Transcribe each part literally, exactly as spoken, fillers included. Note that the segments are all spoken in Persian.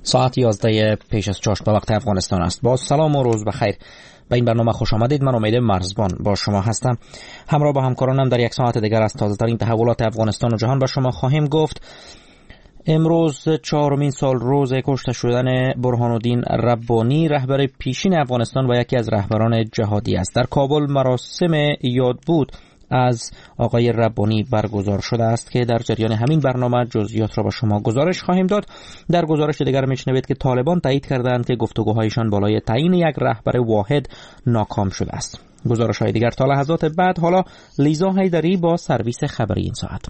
ساعت یازده پیش از چاشت به وقت افغانستان است. با سلام و روز بخیر. به این برنامه خوش آمدید. من امید مرزبان با شما هستم. همراه با همکارانم در یک ساعت دیگر از تازه ترین تحولات افغانستان و جهان به شما خواهیم گفت. امروز چهارمین سال روز کشته شدن برهان الدین ربانی، رهبر پیشین افغانستان و یکی از رهبران جهادی است. در کابل مراسم یادبود از آقای ربانی برگزار شده است که در جریان همین برنامه جزئیات را به شما گزارش خواهیم داد. در گزارش دیگر میشنوید که طالبان تایید کردند که گفتگوهایشان بالای تعیین یک رهبر واحد ناکام شده است. گزارش‌های دیگر تا لحظات بعد. حالا لیزا حیدری با سرویس خبری این ساعت.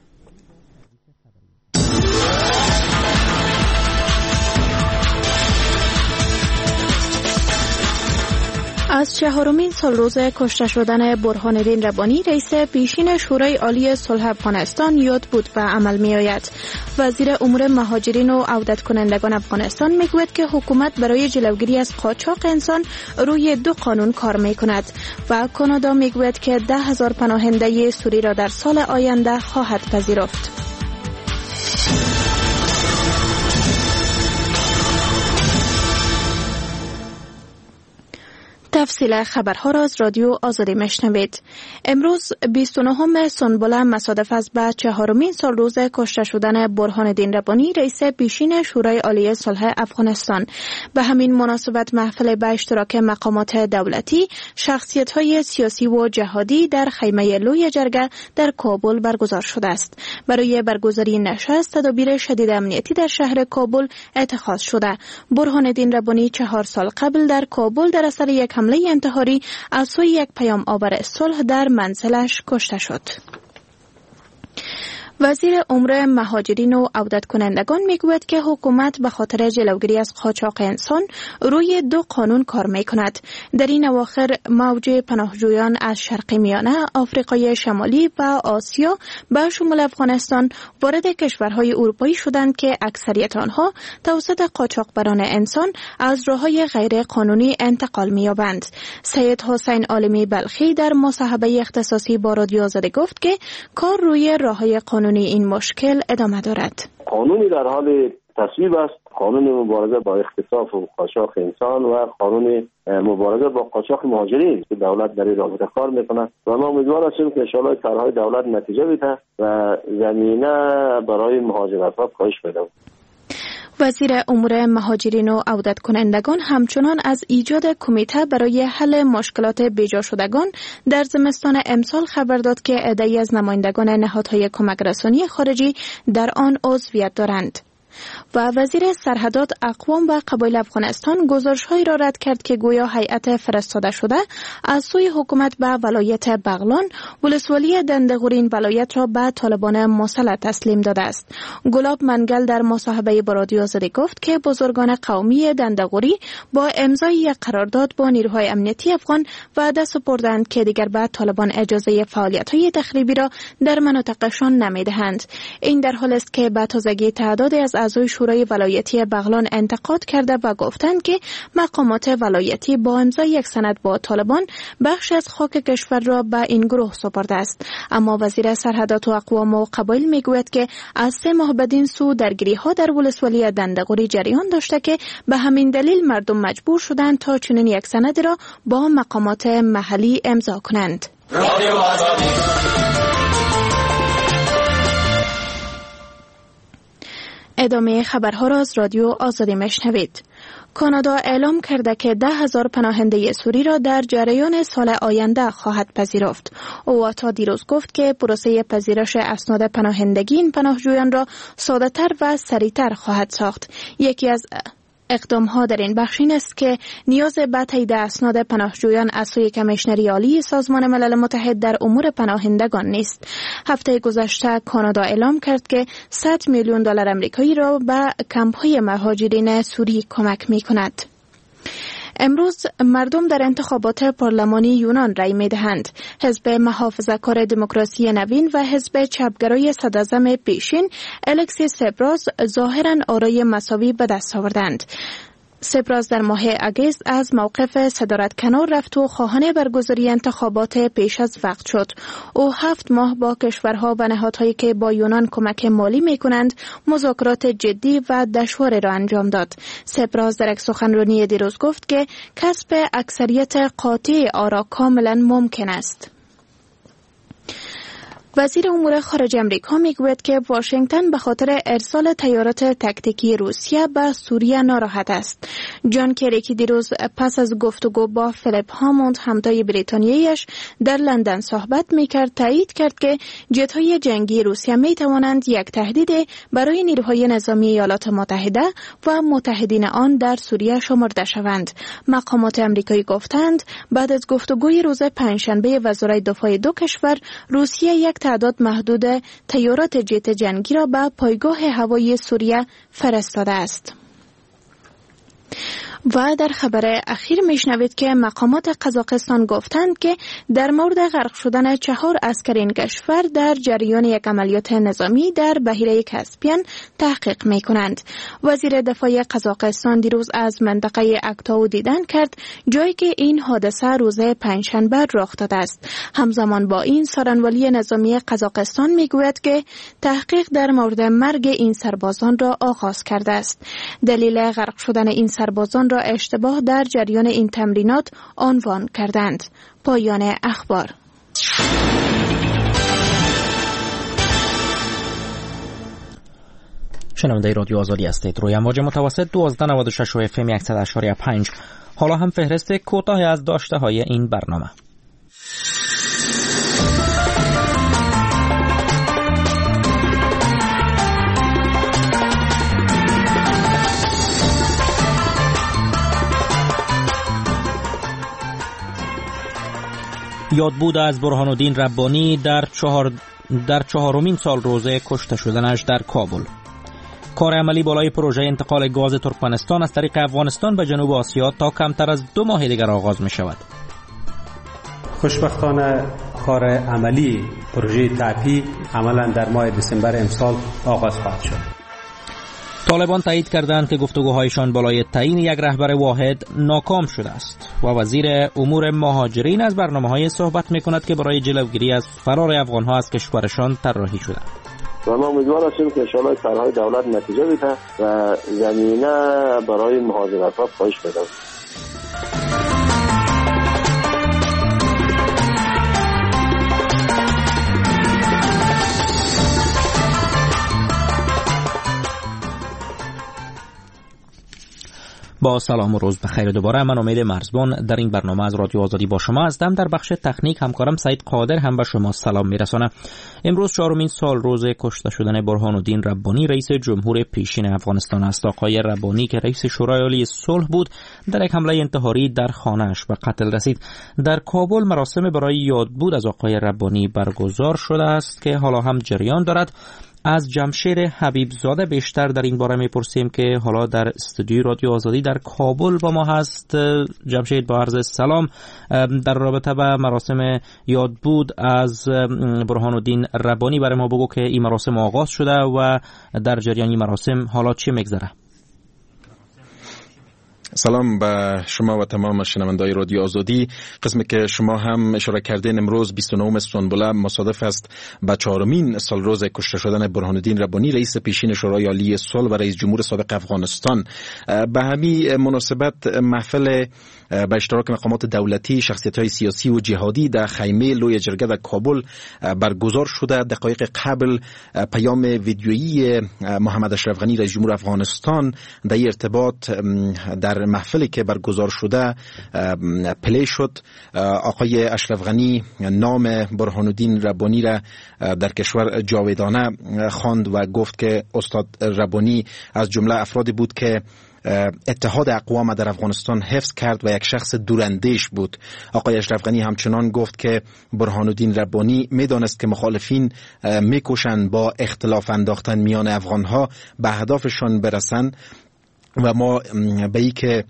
از چهارمین سال روز کشته شدن برهان الدین ربانی، رئیس پیشین شورای عالی صلح افغانستان یادبود به عمل می آید. وزیر امور مهاجرین و عودت کنندگان افغانستان می گوید که حکومت برای جلوگیری از قاچاق انسان روی دو قانون کار می کند و کانادا می گوید که ده هزار پناهنده سوری را در سال آینده خواهد پذیرفت. تفصیل خبرها را از رادیو آزادی میشنوید. امروز بیست و نهم سنبله مصادف است به چهارمین سال روز کشته شدن برهان الدین ربانی، رئیس پیشین شورای عالی صلح افغانستان. به همین مناسبت محفل به اشتراک مقامات دولتی، شخصیت‌های سیاسی و جهادی در خیمه لوی جرگه در کابل برگزار شده است. برای برگزاری نشست تدابیر شدید امنیتی در شهر کابل اتخاذ شده. برهان الدین ربانی چهار سال قبل در کابل در اثر یک حمله انتحاری از سوی یک پیام آور صلح در منزلش کشته شد. وزیر امور مهاجرین و عودت کنندگان میگوید که حکومت به خاطر جلوگیری از قاچاق انسان روی دو قانون کار میکند. در این اواخر موج پناهجویان از شرق میانه، آفریقای شمالی و آسیا به شمول افغانستان وارد کشورهای اروپایی شدند که اکثریت آنها توسط قاچاقبران انسان از راههای غیر قانونی انتقال می‌یابند. سید حسین عالمی بلخی در مصاحبه اختصاصی با رادیو آزادی گفت که کار روی راههای قانونی این مشکل ادامه دارد. قانونی در حال تصویب است، قانون مبارزه با اختطاف و قاچاق انسان و قانون مبارزه با قاچاق مهاجرین که دولت در این رابطه کار میکنه و ما امیدوار هستیم که ان شاء الله کارهای دولت نتیجه بده و زمینه برای مهاجرت‌ها کاهش پیدا کنه. وزیر امور مهاجرین و عودت کنندگان همچنان از ایجاد کمیته برای حل مشکلات بیجا شدگان در زمستان امسال خبر داد که عده‌ای از نمایندگان نهادهای کمک رسانی خارجی در آن عضویت دارند. و وزیر سرحدات، اقوام و قبایل افغانستان گزارش‌هایی را رد کرد که گویا هیئت فرستاده شده از سوی حکومت به ولایت بغلان، ولسوالی دنده‌غوری ولایت را به طالبان مسلح تسلیم داده است. گلاب منگل در مصاحبه با رادیو آزادی گفت که بزرگان قومی دنده‌غوری با امضای یک قرارداد با نیروهای امنیتی افغان وعده سپردند که دیگر به طالبان اجازه فعالیت‌های تخریبی را در مناطقشان نمی‌دهند. این در حالی است که به تازگی تعدادی از اعضای شورای ولایتی بغلان انتقاد کرده و گفتند که مقامات ولایتی با امضای یک سند با طالبان بخش از خاک کشور را به این گروه سپرده است. اما وزیر سرحدات و اقوام و قبایل میگوید که از سه ماه بدین سو درگیری ها در ولسوالی دنده‌غوری جریان داشته که به همین دلیل مردم مجبور شدند تا چنین یک سند را با مقامات محلی امضا کنند. ادامه خبرها را از رادیو آزادی میشنوید. کانادا اعلام کرده که ده هزار پناهنده سوری را در جریان سال آینده خواهد پذیرفت. اواتا دیروز گفت که پروسه پذیرش اسناد پناهندگی این پناهجویان را ساده‌تر و سریعتر خواهد ساخت. یکی از اقدام ها در این بخش این است که نیاز به تایید اسناد پناهجویان از سوی کمیشنری عالی سازمان ملل متحد در امور پناهندگان نیست. هفته گذشته کانادا اعلام کرد که صد میلیون دلار آمریکایی را به کمپ‌های مهاجرین سوری کمک می‌کند. امروز مردم در انتخابات پارلمانی یونان رای می‌دهند. حزب محافظه‌کار دموکراسی نوین و حزب چپگرای صدراعظم پیشین الکسیس سپراس ظاهراً آرای مساوی به دست آوردند. سپراس در ماه اگست از موقف صدارت کنار رفت و خواهان برگزاری انتخابات پیش از وقت شد. او هفت ماه با کشورها و نهادهایی که با یونان کمک مالی می کنند مذاکرات جدی و دشوار را انجام داد. سپراس در یک سخنرانی دیروز گفت که کسب اکثریت قاطع آرا کاملا ممکن است. وزیر امور خارجه امریکا میگوید که واشنگتن به خاطر ارسال طیارات تاکتیکی روسیه به سوریه ناراحت است. جان کری که دیروز پس از گفتگو با فیلیپ هاموند همتای بریتانیایش در لندن صحبت میکرد تایید کرد که جت‌های جنگی روسیه میتوانند یک تهدید برای نیروهای نظامی ایالات متحده و متحدین آن در سوریه شمرده شوند. مقامات امریکایی گفتند بعد از گفتگوی روز پنجشنبه وزرای دفاع دو کشور، روسیه یک تعداد محدود طیارات جت جنگی را به پایگاه هوایی سوریه فرستاده است. و در خبر اخیر میشنوید که مقامات قزاقستان گفتند که در مورد غرق شدن چهار عسکر این کشور در جریان یک عملیات نظامی در بحیره کاسپین تحقیق میکنند. وزیر دفاع قزاقستان دیروز از منطقه اکتاو دیدن کرد، جایی که این حادثه روز پنجشنبه رخ داده است. همزمان با این سرانولی نظامی قزاقستان میگوید که تحقیق در مورد مرگ این سربازان را آغاز کرده است. دلیل غرق شدن این سربازان را اشتباه در جریان این تمرینات عنوان کردند. پایان اخبار. شنونده رادیو آزادی هستید. روی امواج متوسط دوازده نود و شش و اف ام صد اشاری پنج. حالا هم فهرست کوتاه از داشته های این برنامه. یادبود از برهانالدین ربانی در چهار در چهارمین سال روزه کشته شدنش در کابل. کار عملی بالای پروژه انتقال گاز ترکمنستان از طریق افغانستان به جنوب آسیا تا کمتر از دو ماه دیگر آغاز می شود. خوشبختانه کار عملی پروژه تاپی عملا در ماه دسامبر امسال آغاز خواهد شد. طالبان تایید کردند که گفتگوهایشان بالای تعیین یک رهبر واحد ناکام شده است و وزیر امور مهاجرین از برنامه‌های صحبت می‌کند که برای جلوگیری از فرار افغان‌ها از کشورشان طراحی شده. و ما امیدوار هستیم که انشاءالله طرح‌های دولت نتیجه بده و زمینه برای مهاجرت‌ها کاهش پیدا کنه. با سلام و روز بخیر دوباره. من امید مرزبان در این برنامه از رادیو آزادی با شما هستم. در بخش تکنیک همکارم سعید قادر هم به شما سلام میرسانه. امروز چهارمین سال روز کشته شدن برهانالدین ربانی رئیس جمهور پیشین افغانستان است. آقای ربانی که رئیس شورای عالی صلح بود در یک حمله انتحاری در خانه‌اش به قتل رسید. در کابل مراسم برای یادبود از آقای ربانی برگزار شده است که حالا هم جریان دارد. از جمشید حبیب زاده بیشتر در این باره میپرسیم که حالا در استودیوی رادیو آزادی در کابل با ما هست. جمشید، با عرض سلام. در رابطه با مراسم یادبود از برهانالدین ربانی برای ما بگو که این مراسم آغاز شده و در جریان این مراسم حالا چی میگذره؟ سلام به شما و تمام شنوندگان رادیو آزادی. قسمی که شما هم اشاره کردین امروز بیست و نهم سوانبله مصادف است با چهارمین سال روز کشته شدن برهانالدین ربانی رئیس پیشین شورای عالی صلح و رئیس جمهور سابق افغانستان. به همین مناسبت محفل به اشتراک مقامات دولتی، شخصیت‌های سیاسی و جهادی در خیمه لوی جرگه در کابل برگزار شده. دقایق قبل پیام ویدیویی محمد اشرف غنی رئیس جمهور افغانستان در ارتباط در محفلی که برگزار شده پلی شد. آقای اشرف غنی نام برهانالدین ربانی را در کشور جاودانه خواند و گفت که استاد ربانی از جمله افرادی بود که اتحاد اقوام در افغانستان حفظ کرد و یک شخص دوراندیش بود. آقای اشرف غنی همچنان گفت که برهانالدین ربانی میدانست که مخالفین میکوشند با اختلاف انداختن میان افغانها به هدفشان برسند و ما به ای که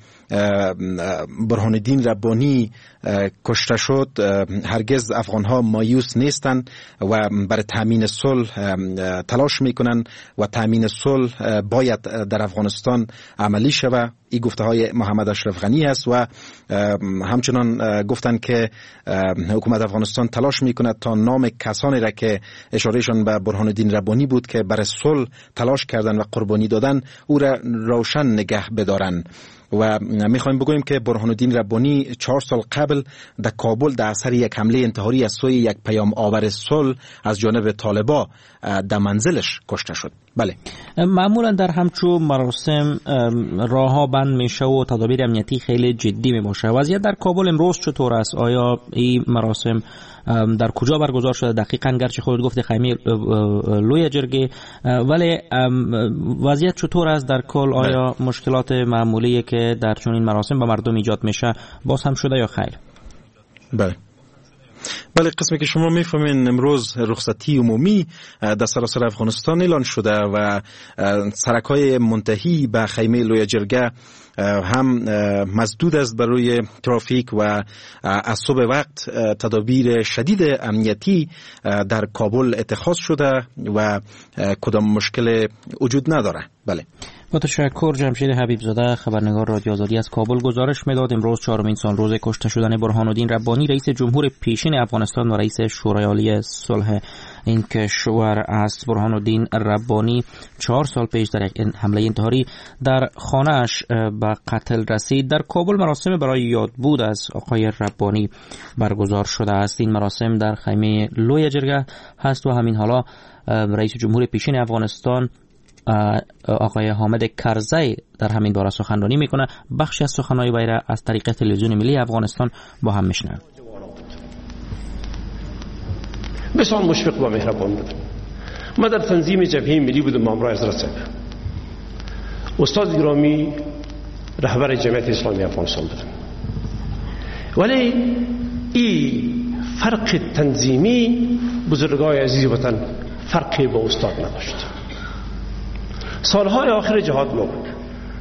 برهان الدین ربانی کشته شد هرگز افغان ها مایوس نیستند و برای تامین صلح تلاش میکنن و تامین صلح باید در افغانستان عملی شود. این گفته های محمد اشرف غنی است و همچنان گفتن که حکومت افغانستان تلاش میکند تا نام کسانی را که اشارهشان به برهان الدین ربانی بود که برای صلح تلاش کردن و قربانی دادن او را روشن نگه بدارن. و میخوایم بگوییم که برهان الدین ربانی چهار سال قبل در کابل در اثر یک حمله انتحاری از سوی یک پیام آور صلح از جانب طالبا در منزلش کشته شد. بله، معمولا در همچون مراسم راهها بند میشه و تدابیر امنیتی خیلی جدی می باشه. وضعیت در کابل امروز چطور است؟ آیا این مراسم در کجا برگزار شده دقیقاً؟ گرچه خودت گفتی خیمه لوی جرگه، ولی وضعیت چطور است در کل؟ آیا مشکلات معمولی که در چنین مراسم به مردم ایجاد میشه باز هم شده یا خیر؟ بله بله قسمی که شما میفهمین امروز رخصتی عمومی در سراسر افغانستان اعلان شده و سرک‌های منتهی به خیمه لوی جرگه هم مسدود است برای ترافیک و از صبح وقت تدابیر شدید امنیتی در کابل اتخاذ شده و کدام مشکل وجود نداره. بله، با تشکر. جمشید حبیب زاده، خبرنگار رادیو آزادی از کابل گزارش میداد. امروز چهارمین سالروز کشته شدن برهان الدین ربانی، رئیس جمهور پیشین افغانستان و رئیس شورای عالی صلح این کشور است. برهان الدین ربانی چهار سال پیش در یک حمله انتحاری در خانه‌اش به قتل رسید. در کابل مراسم برای یادبود از آقای ربانی برگزار شده است. این مراسم در خیمه لوی جرگه هست و همین حالا رئیس جمهور پیشین افغانستان آقای حامد کرزی در همین باره سخنرانی میکنه. بخشی از سخنهای وی را از طریق تلویزیون ملی افغانستان با هم میشنویم. بسیار مشفق و مهربان بود. من در تنظیم جبهه ملی بودم با همراه حضرت صاحب. استاد گرامی رهبر جمعیت اسلامی افغانستان بودم. ولی این فرق تنظیمی بزرگای عزیز وطن فرقی با استاد نداشت. سالهای آخر جهاد ما بود.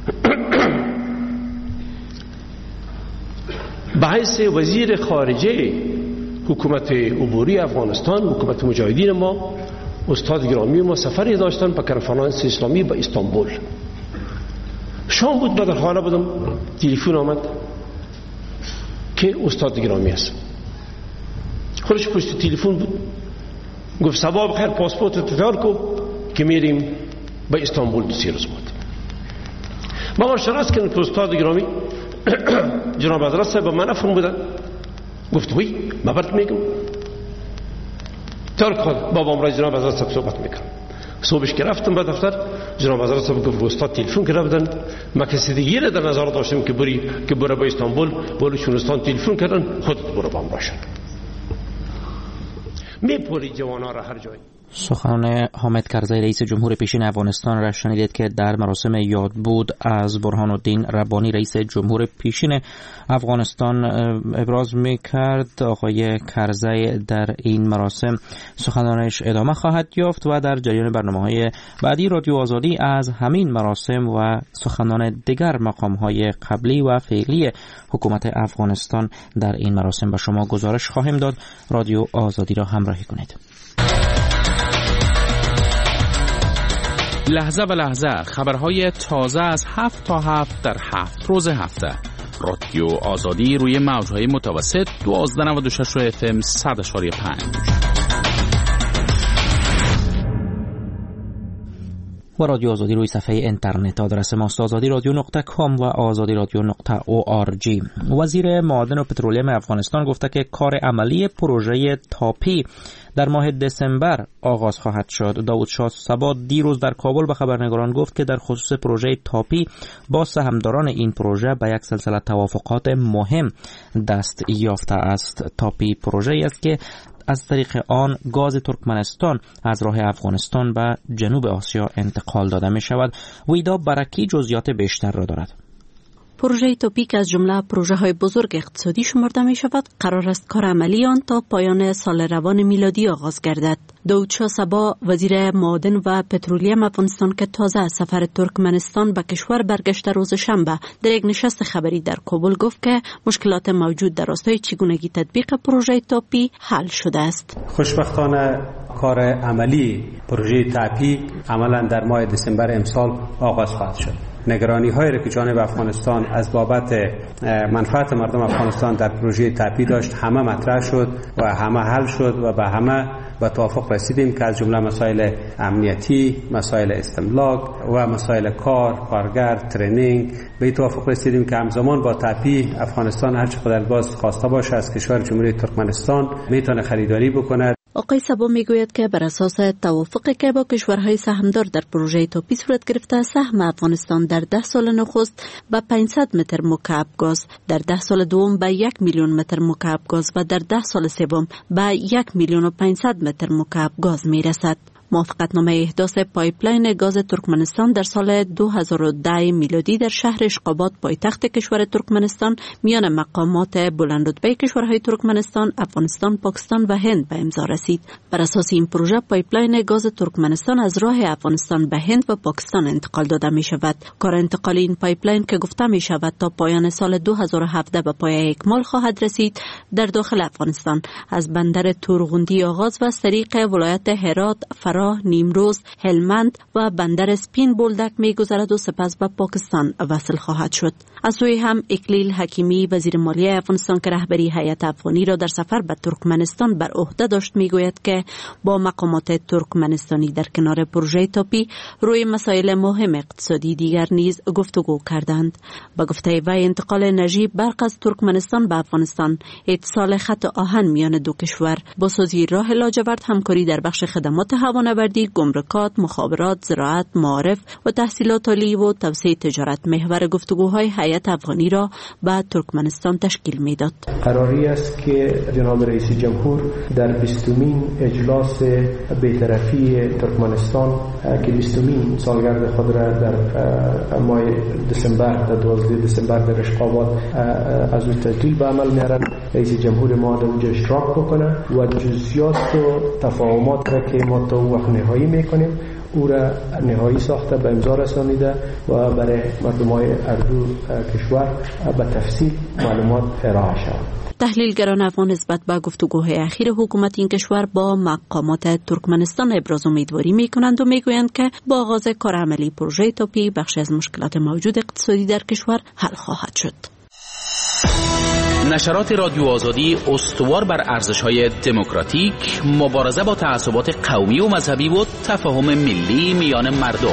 به حیث وزیر خارجه حکومت عبوری افغانستان، حکومت مجاهدین ما، استاد گرامی ما سفری داشتن به کنفرانس اسلامی به استانبول. شام بود، در حالا بودم، تلفن آمد که استاد گرامی است. خودش پشت تلفن بود، گفت صباح بخیر، پاسپورت تیار کو که میریم به استانبول دو سی روز بود. ما شرط کردیم که استاد گرامی جناب حضرت صاحب به من فرمودن، گفت وی من برات میگم ترک خود بابا امروز جناب حضرت صاحب صحبت میکنم. صبحش که رفتم به دفتر، جناب حضرت صاحب گفت استاد تلفن کردن، ما کسی دیگه را در نظر داشتیم که بری که بره به استانبول، بلوچستان تلفن کردن، خودت برو با امروز میپوری جوانا را هر جای. سخنان حامد کرزی رئیس جمهور پیشین افغانستان را شنیدید که در مراسم یادبود از برهان الدین ربانی رئیس جمهور پیشین افغانستان ابراز میکرد. آقای کرزی در این مراسم سخنانش ادامه خواهد یافت و در جریان برنامه‌های بعدی رادیو آزادی از همین مراسم و سخنان دیگر مقام‌های قبلی و فعلی حکومت افغانستان در این مراسم به شما گزارش خواهیم داد. رادیو آزادی را همراهی کنید. لحظه و لحظه خبرهای تازه از هفت تا هفت در هفت روز هفته. رادیو آزادی روی موجهای متوسط دوازده و نود و شش اف ام صد و پنج و رادیو آزادی روی صفحه اینترنت آدرس ماست آزادی رادیو نقطه کام و آزادی رادیو نقطه او آر جی. وزیر معادن و پترولیم افغانستان گفته که کار عملی پروژه تاپی در ماه دسامبر آغاز خواهد شد. داود شاه صبا دیروز در کابل به خبرنگاران گفت که در خصوص پروژه تاپی با سهامداران این پروژه به یک سلسله توافقات مهم دست یافته است. تاپی پروژه است که از طریق آن گاز ترکمنستان از راه افغانستان به جنوب آسیا انتقال داده می شود. ویدا برکی جزئیات بیشتر را دارد. پروژه توپیک از جمله پروژه های بزرگ اقتصادی شمرده می شود. قرار است کار عملی آن تا پایان سال روان میلادی آغاز گردد. داود شاه صبا وزیر معادن و پترولیم افغانستان که تازه از سفر ترکمنستان به کشور برگشته روز شنبه در یک نشست خبری در کابل گفت که مشکلات موجود در راستای چگونگی تطبیق پروژه تاپی حل شده است. خوشبختانه کار عملی پروژه تاپی عملا در ماه دسامبر امسال آغاز خواهد شد. نگرانی هایی را که جانب افغانستان از بابت منفعت مردم افغانستان در پروژه تاپی داشت همه مطرح شد و همه حل شد و به همه به توافق رسیدیم که از جمله مسائل امنیتی، مسائل استملاک و مسائل کار، کارگر، ترینینگ به توافق رسیدیم که همزمان با تاپی افغانستان هر چقدر باز خواسته باشه از کشور جمهوری ترکمنستان میتونه خریداری بکنه. آقای صبا میگوید که بر اساس توافقی که با کشورهای سهامدار در پروژه تاپی صورت گرفته، سهم افغانستان در ده سال نخست به پانصد متر مکعب گاز، در ده سال دوم به یک میلیون متر مکعب گاز و در ده سال سوم به یک میلیون و پانصد متر مکعب گاز میرسد. موافقتنامه احداث پایپلاین گاز ترکمنستان در سال دو هزار و ده میلادی در شهر اشقاباد پایتخت کشور ترکمنستان میان مقامات بلند رتبه کشورهای ترکمنستان، افغانستان، پاکستان و هند به امضا رسید. بر اساس این پروژه پایپلاین گاز ترکمنستان از راه افغانستان به هند و پاکستان انتقال داده می شود. کار انتقال این پایپلاین که گفته می شود تا پایان سال دو هزار و هفده به پایه اکمال خواهد رسید، در داخل افغانستان از بندر تورغوندی آغاز و از طریق ولایت هرات، فراه، نیمروز، هلمند و بندر سپین بولدک می گذرد و سپس به پاکستان وصل خواهد شد. از سوی هم اکلیل حکیمی وزیر مالیه افغانستان که رهبری هیئت افغانی را در سفر به ترکمنستان بر عهده داشت میگوید که با مقامات ترکمنستانی در کنار پروژه تاپی روی مسائل مهم اقتصادی دیگر نیز گفتگو کردند. با گفته وی انتقال انرژی برق از ترکمنستان به افغانستان، اتصال خط آهن میان دو کشور، بازسازی راه لاجورد، همکاری در بخش خدمات هوانوردی، گمرکات، مخابرات، زراعت، معارف و تحصیلات عالی و توسعه تجارت محور گفتگوهای هیئت افغانی را به ترکمنستان تشکیل میداد. قراری است که جناب رئیس جمهور در بیستمین اجلاس بی‌طرفی ترکمنستان که بیستمین سالگرد خود را در ماه دسامبر در دوازده دسامبر در اشقاباد از او تجلیل به عمل میارن، رئیس جمهور ما در اونجا اشتراک بکنه و جزئیات و تفاهمات را که ما تا وقت نهایی میکنیم او را نهایی ساخته به امضا رسانیده و برای مردمای اردو کشور به تفصیل معلومات ارائه شود. تحلیلگران افغان نسبت به گفتگوهای اخیر حکومت این کشور با مقامات ترکمنستان ابراز امیدواری میکنند و میگویند که با آغاز کار عملی پروژه تاپی بخشی از مشکلات موجود اقتصادی در کشور حل خواهد شد. نشرات رادیو آزادی استوار بر ارزش‌های دموکراتیک، مبارزه با تعصبات قومی و مذهبی و تفاهم ملی میان مردم.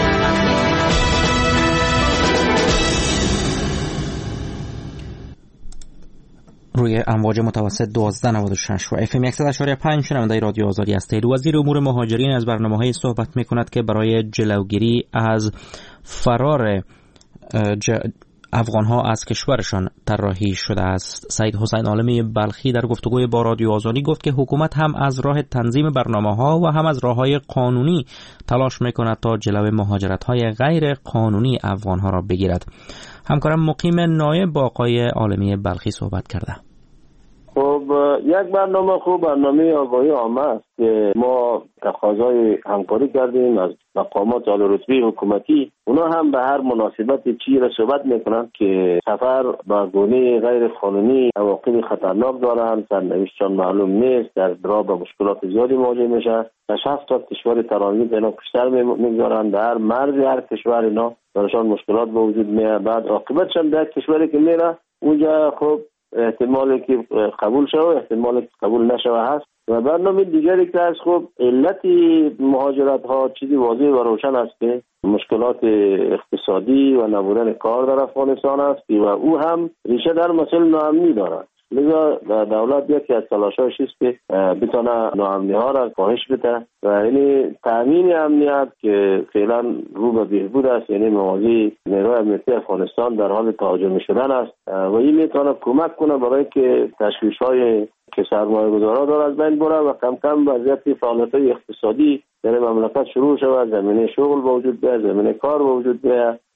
روی امواج متوسط دوازده نود و شش و اف ام صد و شش و پنج شنونده رادیو آزادی هستید. وزیر امور مهاجرین از برنامه‌های صحبت می‌کند که برای جلوگیری از فرار ج... افغان‌ها از کشورشان طراحی شده است. سید حسین عالمی بلخی در گفتگوی با رادیو آزادی گفت که حکومت هم از راه تنظیم برنامه‌ها و هم از راه‌های قانونی تلاش می‌کند تا جلوی مهاجرت‌های غیر قانونی افغان‌ها را بگیرد. همکارم مقیم نایب با آقای عالمی بلخی صحبت کرده. خب یک برنامه خوب برنامه آگاهی عامه است که ما تقاضای همکاری کردیم از مقامات عالی رتبه حکومتی. اونا هم به هر مناسبت چی را صحبت میکنند که سفر به گونه غیر قانونی عواقب خطرناک دارند، سرنوشتشان معلوم نیست، در راه به مشکلات زیادی مواجه میشه. در شصت تا کشور ترانزیت اینا بیشتر میگذارند، در مرز هر کشور اینا براشان مشکلات به وجود میاد. بعد عاقبتشان در کشوری که میره اونجا خب احتمالی که قبول شود، احتمالی که قبول نشود هست. و برنامه دیگری که از خب علت مهاجرت ها چیزی واضح و روشن است که مشکلات اقتصادی و نبودن کار در افغانستان است و او هم ریشه در مسئله ناامنی دارد. لذا دولت یکی از تلاش‌هاش است که بتونه ناامنی ها را کاهش بده و یعنی تامین امنیت که فعلا رو به بهبود است، یعنی موازی نیروی امنیتی افغانستان در حال تهاجم شدن است و این میتونه کمک کنه برای که تشویش‌های که سرمایه‌گذارا داره از بین بره و کم کم وضعیت فعالیت‌های اقتصادی در مملکت شروع شود، زمینه شغل به وجود بیاید، زمینه کار به وجود بیاید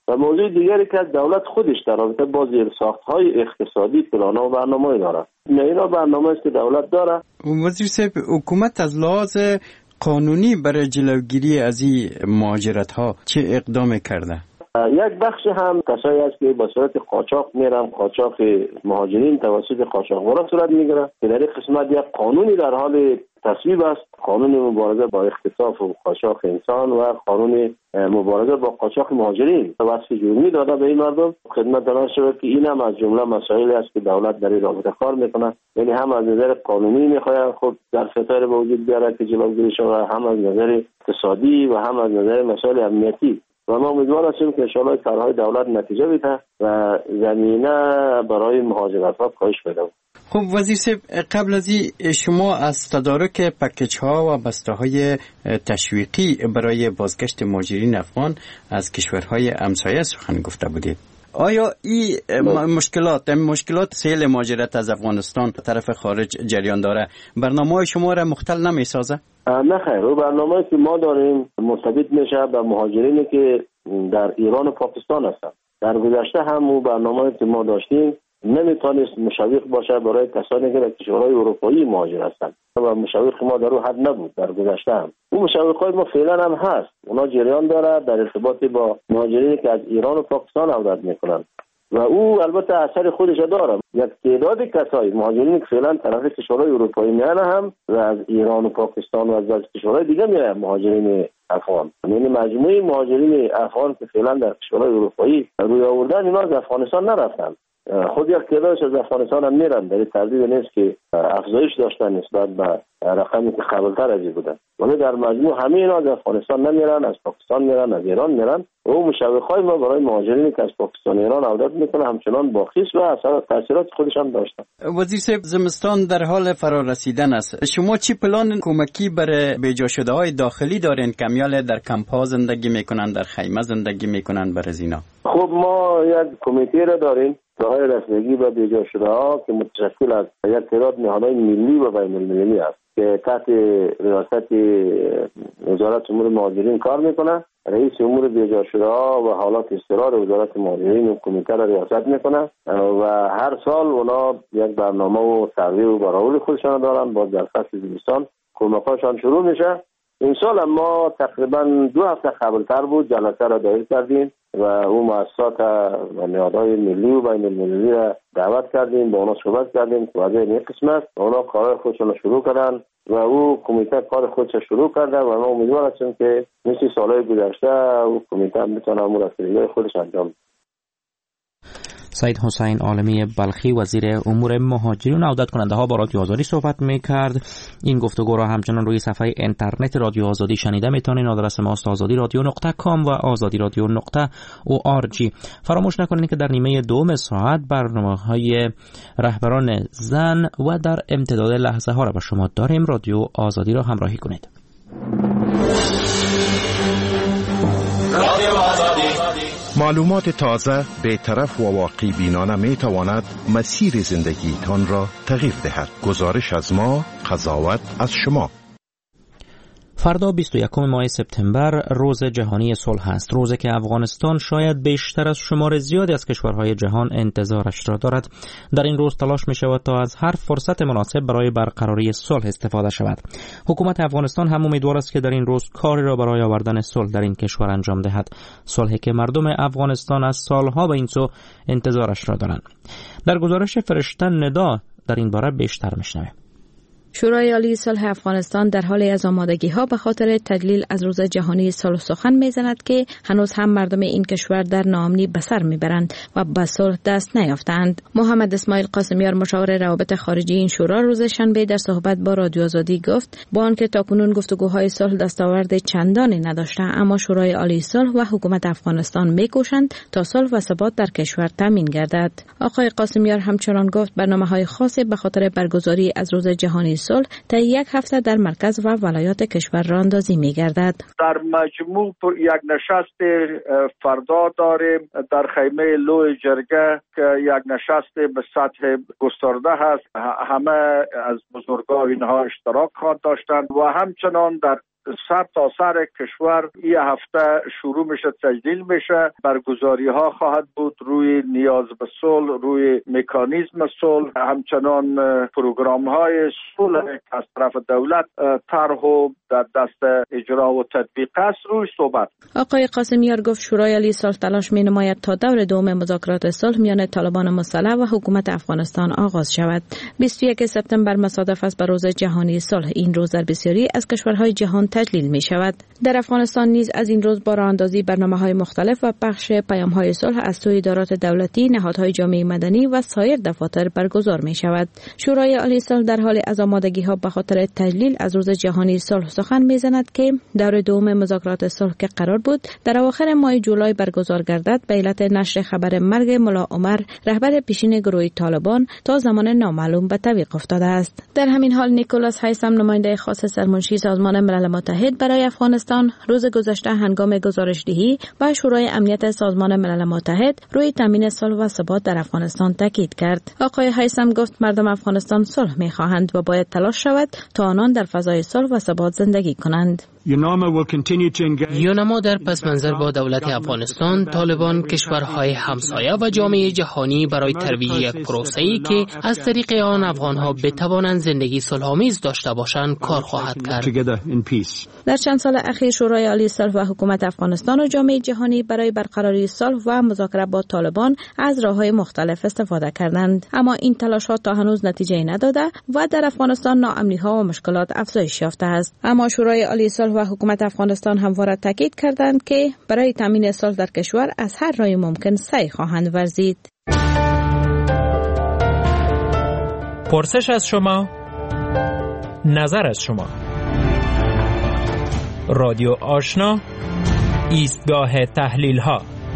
و موضوع دیگری که دولت خودش در رابطه با زیرساخت‌های اقتصادی پلان‌ها و برنامه‌ای داره. اینا برنامه است که دولت داره. وزیر صاحب، حکومت از لحاظ قانونی برای جلوگیری از این مهاجرت‌ها چه اقدام کرده؟ یک بخش هم کسایی است که به صورت قاچاق میرن، قاچاق مهاجرین توسط قاچاقبران صورت میگیره که در این قسمت یک قانونی در حال تصویب است، قانون مبارزه با اختطاف و قاچاق انسان و قانون مبارزه با قاچاق مهاجرین وصف جرمی داده به این مردم. خدمت دارم شود که این هم از جمله مسائلی است که دولت در این رابطه کار میکنه، یعنی هم از نظر قانونی میخواد خود در فتار به وجود بیاره که جلوگیری شود، هم از نظر اقتصادی و هم از نظر مسائل امنیتی. و ما امیدوار هستیم که انشاءالله کارهای دولت نتیجه بده و زمینه برای مهاجرت ها کاهش پیدا کنه. خب وزیر صاحب، قبل از این شما از تدارک پکیج ها و بسته های تشویقی برای بازگشت مهاجرین افغان از کشورهای همسایه سخن گفته بودید. آیا این مشکلات مشکلات سیل مهاجرت از افغانستان طرف خارج جریان داره؟ برنامه شما را مختل نمی سازه؟ نه خیر، و برنامه‌ای که ما داریم مرتبط میشه به مهاجرینی که در ایران و پاکستان هستن. در گذشته هم اون برنامه‌ای که ما داشتیم نمیتونست مشوق باشه برای کسانی که در کشورهای اروپایی مهاجر هستند و مشوق ما در اون حد نبود. در گذشته هم اون مشوق‌های ما فعلا هم هست، اونا جریان داره در ارتباط با مهاجرینی که از ایران و پاکستان عودت میکنن و او البته اثر خودش داره. یک تعداد کسایی مهاجرین که فعلا طرف کشورهای اروپایی میان هم و از ایران و پاکستان و از کشورهای دیگه میان مهاجرین افغان، یعنی مجموعه مهاجرین افغان که فعلا در کشورهای اروپایی روی آوردن اینا از افغانستان نرفتن، خود یک تعدادش از افغانستان هم میرن. در این تردید نیست که افزایش داشتن نسبت به رقمی که قبلتر از این بودن، ولی در مجموع همه اینا از افغانستان نمیرن، از پاکستان میرن، از ایران میرن. و اون مشوق‌های ما برای مهاجرینی که از پاکستان ایران عودت میکنه همچنان باقی است و اثر تاثیرات خودش هم داشتن. وزیر صاحب، زمستان در حال فرا رسیدن است. شما چی پلان کمکی برای بیجا شده های داخلی دارین که میال در کمپ‌ها زندگی میکنن، در خیمه زندگی میکنن بر از اینا؟ خب ما یک کمیته را داریم برای رسیدگی به بیجا شده ها که متشکل از یک تعداد نهادهای ملی و بین المللی است که تحت ریاست وزارت امور مهاجرین کار میکنه. رئیس امور بیجا شده ها و حالات اضطرار وزارت مهاجرین و کمیته را ریاست میکنه و هر سال اونا یک برنامه و تغییر و برآورد خودشان دارن. با در فصل زمستان کمکاشان شروع میشه. این سال ما تقریبا دو هفته قبلتر بود جلسه را دایر کردیم و اون مؤسسات و نهادهای ملی و بین المللی را دعوت کردیم، با اونا صحبت کردیم که وضع این قسم است. اونا کار خودشون رو شروع کردن و او کمیته کار خودش شروع کرده و ما امیدوار هستیم که مثل سالهای گذشته او کمیته بتونه امور اصلی خودش انجام بده. سید حسین عالمی بلخی، وزیر امور مهاجرین و عودت کننده ها با رادیو آزادی صحبت میکرد. این گفتگو را همچنان روی صفحه اینترنت رادیو آزادی شنیده میتونین. آدرس ماست آزادی رادیو نقطه کام و آزادی رادیو نقطه او آر جی. فراموش نکنید که در نیمه دوم ساعت برنامه های رهبران زن و در امتداد لحظه ها را به شما داریم. رادیو آزادی را همراهی کنید. رادیو آزادی، معلومات تازه، بی‌طرف و واقعی بینانه می تواند مسیر زندگی تان را تغییر دهد. گزارش از ما، قضاوت از شما. فردا بیست و یکم ماه سپتامبر روز جهانی صلح است، روزی که افغانستان شاید بیشتر از شمار زیادی از کشورهای جهان انتظارش را دارد. در این روز تلاش می شود تا از هر فرصت مناسب برای برقراری صلح استفاده شود. حکومت افغانستان هم امیدوار است که در این روز کاری را برای آوردن صلح در این کشور انجام دهد، صلحی که مردم افغانستان از سالها به این سو انتظارش را دارند. در گزارش فرشته ندا در این باره بیشتر می‌شنویم. شورای عالی صلح افغانستان در حال از آمادگی ها به خاطر تدلیل از روز جهانی صلح سخن میزند که هنوز هم مردم این کشور در ناامنی به سر میبرند و به صلح دست نیافتند. محمد اسماعیل قاسمیار، مشاور روابط خارجی این شورا، روز شنبه در صحبت با رادیو آزادی گفت با آنکه تاکنون گفتگوهای صلح دستاورد چندانی نداشته، اما شورای عالی صلح و حکومت افغانستان میکوشند تا صلح و ثبات در کشور تامین گردد. آقای قاسمیار همچنان گفت برنامه‌های خاصی به خاطر برگزاری از روز جهانی صلح تا یک هفته در مرکز و ولایات کشور راندازی می‌گردد. در مجموع یک نشست فردا داریم در خیمه لوی جرگه که یک نشست به سطح گسترده هست. همه از بزرگان اینها اشتراک خواهند داشتند و همچنان در سر تا سر کشور این هفته شروع میشه، تجلیل میشه. برگزاری ها خواهد بود روی نیاز به صلح، روی مکانیزم صلح، همچنان پروگرام های صلح که از طرف دولت طرح و در دست اجرا و تطبیق است روی صحبت. آقای قاسمیار گفت شورای عالی صلح تلاش می نماید تا دور دوم مذاکرات صلح میان طالبان مسلح و حکومت افغانستان آغاز شود. بیست و یک سپتامبر مصادف است با روز جهانی صلح. این روز در بسیاری از کشورهای جهان تجلیل می شود. در افغانستان نیز از این روز با راهاندازی برنامه‌های مختلف و پخش پیام‌های صلح از سوی ادارات دولتی، نهادهای جامعه مدنی و سایر دفاتر برگزار می شود. شورای عالی صلح در حال از آمادگی‌ها به خاطر تجلیل از روز جهانی صلح سخن می‌زند که دور دوم مذاکرات صلح که قرار بود در اواخر ماه جولای برگزار گردد به علت نشر خبر مرگ ملا عمر، رهبر پیشین گروه طالبان، تا زمان نامعلوم به تعویق افتاده است. در همین حال نیکولاس هایسم، نماینده خاص سرمنشی سازمان ملل متحد برای افغانستان، روز گذشته هنگام گزارش‌دهی به شورای امنیت سازمان ملل متحد روی تامین صلح و ثبات در افغانستان تاکید کرد. آقای هایسم گفت مردم افغانستان صلح می‌خواهند و باید تلاش شود تا آنان در فضای صلح و ثبات زندگی کنند. یونما در پس منظر با دولت افغانستان، طالبان، کشورهای همسایه و جامعه جهانی برای ترویج یک پروسه‌ای که از طریق آن افغانها بتوانند زندگی صلح‌آمیز داشته باشند کار خواهد کرد. در چند سال اخیر شورای عالی صلح و حکومت افغانستان و جامعه جهانی برای برقراری صلح و مذاکره با طالبان از راه‌های مختلف استفاده کردند، اما این تلاش‌ها تا هنوز نتیجه نداده و در افغانستان ناامنی‌ها و مشکلات افزایش یافته است. اما شورای عالی صلح و حکومت افغانستان همواره تاکید کردند که برای تامین صلح در کشور از هر راه ممکن سعی خواهند ورزید. پرسش از شما، نظر از شما. رادیو آشنا، ایستگاه تحلیل ها.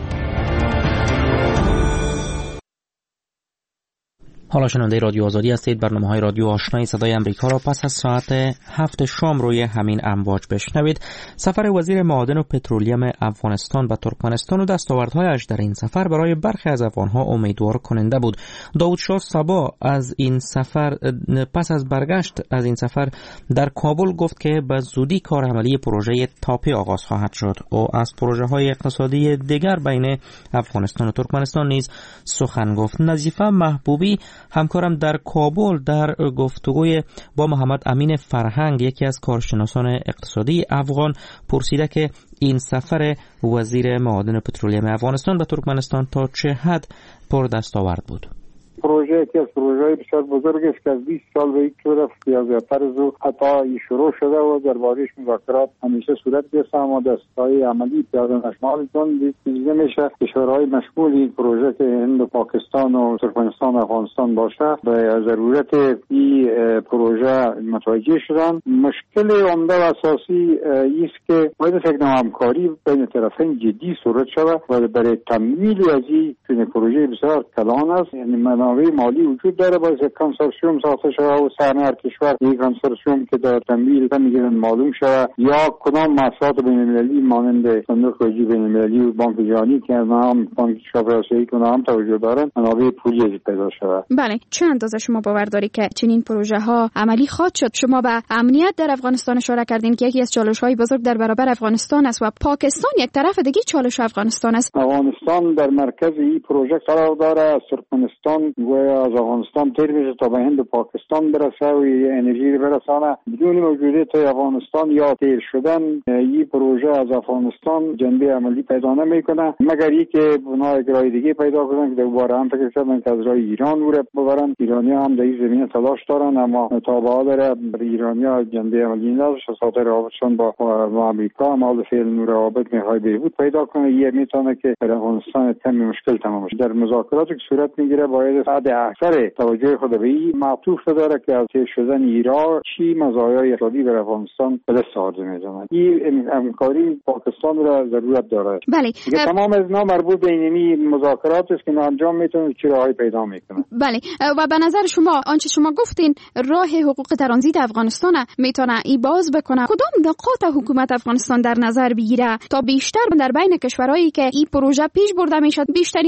حالا شنونده رادیو آزادی هستید. برنامه های رادیو آشنای صدای امریکا را پس از ساعت هفت شام روی همین امواج بشنوید. سفر وزیر معادن و پترولیم افغانستان به ترکمنستان و دستاوردهایش در این سفر برای برخی از افغانها امیدوار کننده بود. داود شاه صبا از این سفر پس از برگشت از این سفر در کابل گفت که به زودی کار عملی پروژه تاپی آغاز خواهد شد. او از پروژه های اقتصادی دیگر بین افغانستان و ترکمنستان نیز سخن گفت. نظیفه محبوبی همکارم در کابل در گفتگوی با محمد امین فرهنگ، یکی از کارشناسان اقتصادی افغان، پرسیده که این سفر وزیر معادن و پترولیم افغانستان به ترکمنستان تا چه حد پر دستاورد بود. پروژه که از پروژه‌های بسیار بزرگ است که از بیست سال به یک طرف یا زیادتر از او حتی شروع شده و درباره‌اش مذاکرات همیشه صورت گرفته، اما دستای عملی پیاده نشمال جان دیده میشه. کشورهای مشمول این پروژه که هند و پاکستان و ترکمنستان و افغانستان باشه به ضرورت این پروژه متوجه شدن. مشکل عمده و اساسی است که باید یک نوع همکاری بین طرفین جدی صورت شود و برای تمویل از این پروژه بسیار کلان است. یعنی منابع مالی وجود داره، باید یک کنسورسیوم ساخته شود و سهم هر کشور یک کنسورسیوم که در تمویل میگیرن معلوم شود، یا کدام مؤسسات بین‌المللی مانند صندوق خارجی بین‌المللی و بانک جهانی که هم بانک شبرسایی که هم توجه دارن منابع پولی پیدا شود. بله، چه اندازه شما باور داری که چنین پروژه ها عملی خواهد شد؟ شما به امنیت در افغانستان اشاره کردین که یکی از چالش های بزرگ در برابر افغانستان است و پاکستان یک طرف دیگه چالش افغانستان است. افغانستان در مرکز این پروژه قرار داره، از ترکمنستان و از افغانستان تیر میشه تا به هند و پاکستان برسه و انرژی برسانه. بدون موجودیت افغانستان یا تیر شدن این پروژه از افغانستان جنبه عملی پیدا نمیکنه، مگر اینکه بنا یک راه دیگه پیدا کنن که دوباره هم فکر کردن که از راه ایران رو ببرن. ایرانی‌ها هم در این زمینه تلاش دارن، اما تا به حال برای ایرانی‌ها جنبه عملی نداشت. خاطر رابطشون با آمریکا هم حال فعل نور روابط میخواد بهبود پیدا کنه. یه میتونه که در افغانستان تم مشکل تمام شه. در مذاکراتی که صورت میگیره باید حد اکثر توجه خود به این معطوف داره که از تیر شدن ایران چی مزایای اقتصادی بر افغانستان به دست آورده میزنه. این همکاری پاکستان را ضرورت داره. بله. دیگه تمام از اینا مربوط به این مذاکرات است که انجام میتونه چه راهی پیدا میکنه. بله، و به نظر شما آنچه شما گفتین راه حقوق ترانزیت افغانستان میتونه ای باز بکنه، کدام نقاط حکومت افغانستان در نظر بگیره تا بیشتر در بین کشورهایی که این پروژه پیش برده میشد بیشترین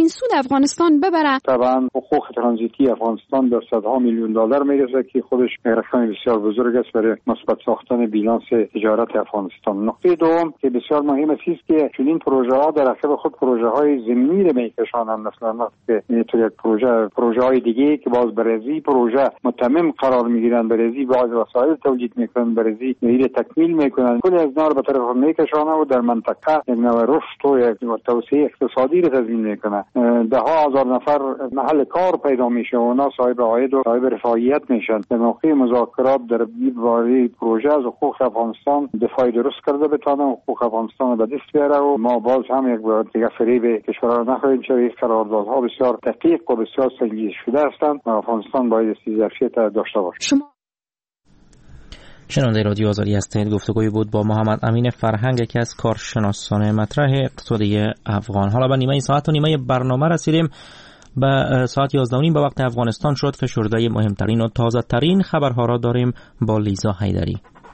این سود افغانستان ببره. طبعا حقوق ترانزیتی افغانستان در صدها میلیون دلار میرسه که خودش رقم بسیار بزرگ است برای مثبت ساختن بیلانس تجارت افغانستان. نقطه دوم که بسیار مهم است که چون این پروژه ها در عقب خود پروژه های زمینی رو میکشانند، مثلا که اینطور یک پروژه پروژه های دیگه که باز برزی پروژه متمم قرار میگیرن، برزی باز وسایل تولید میکنن، برزی میره تکمیل میکنن، کل از نار به طرف خود میکشانه و در منطقه یک نوع رشد و یک توسعه اقتصادی رو تضمین میکنه. ده ها هزار نفر محل کار پیدا میشه و اونا صاحب عاید و صاحب رفاهیت میشن. در موقع مذاکرات در باره پروژه از حقوق افغانستان دفاع درست کرده بتانه حقوق افغانستان به دست بیاره و ما باز هم یک بار دیگه فریب کشورها نخواهیم شد. این قراردادها بسیار دقیق و بسیار سنجیده شده هستند و افغانستان باید ظرفیت داشته باشه. شما شنونده رادیو آزادی هستید. گفتگوی بود با محمد امین فرهنگ، یکی از کارشناسان مطرح اقتصادی افغان. حالا به نیمه ساعت و نیمه برنامه رسیدیم. به ساعت یازده و نیم به وقت افغانستان شد که شورده مهمترین و تازه ترین خبرها را داریم با لیزا حیدری.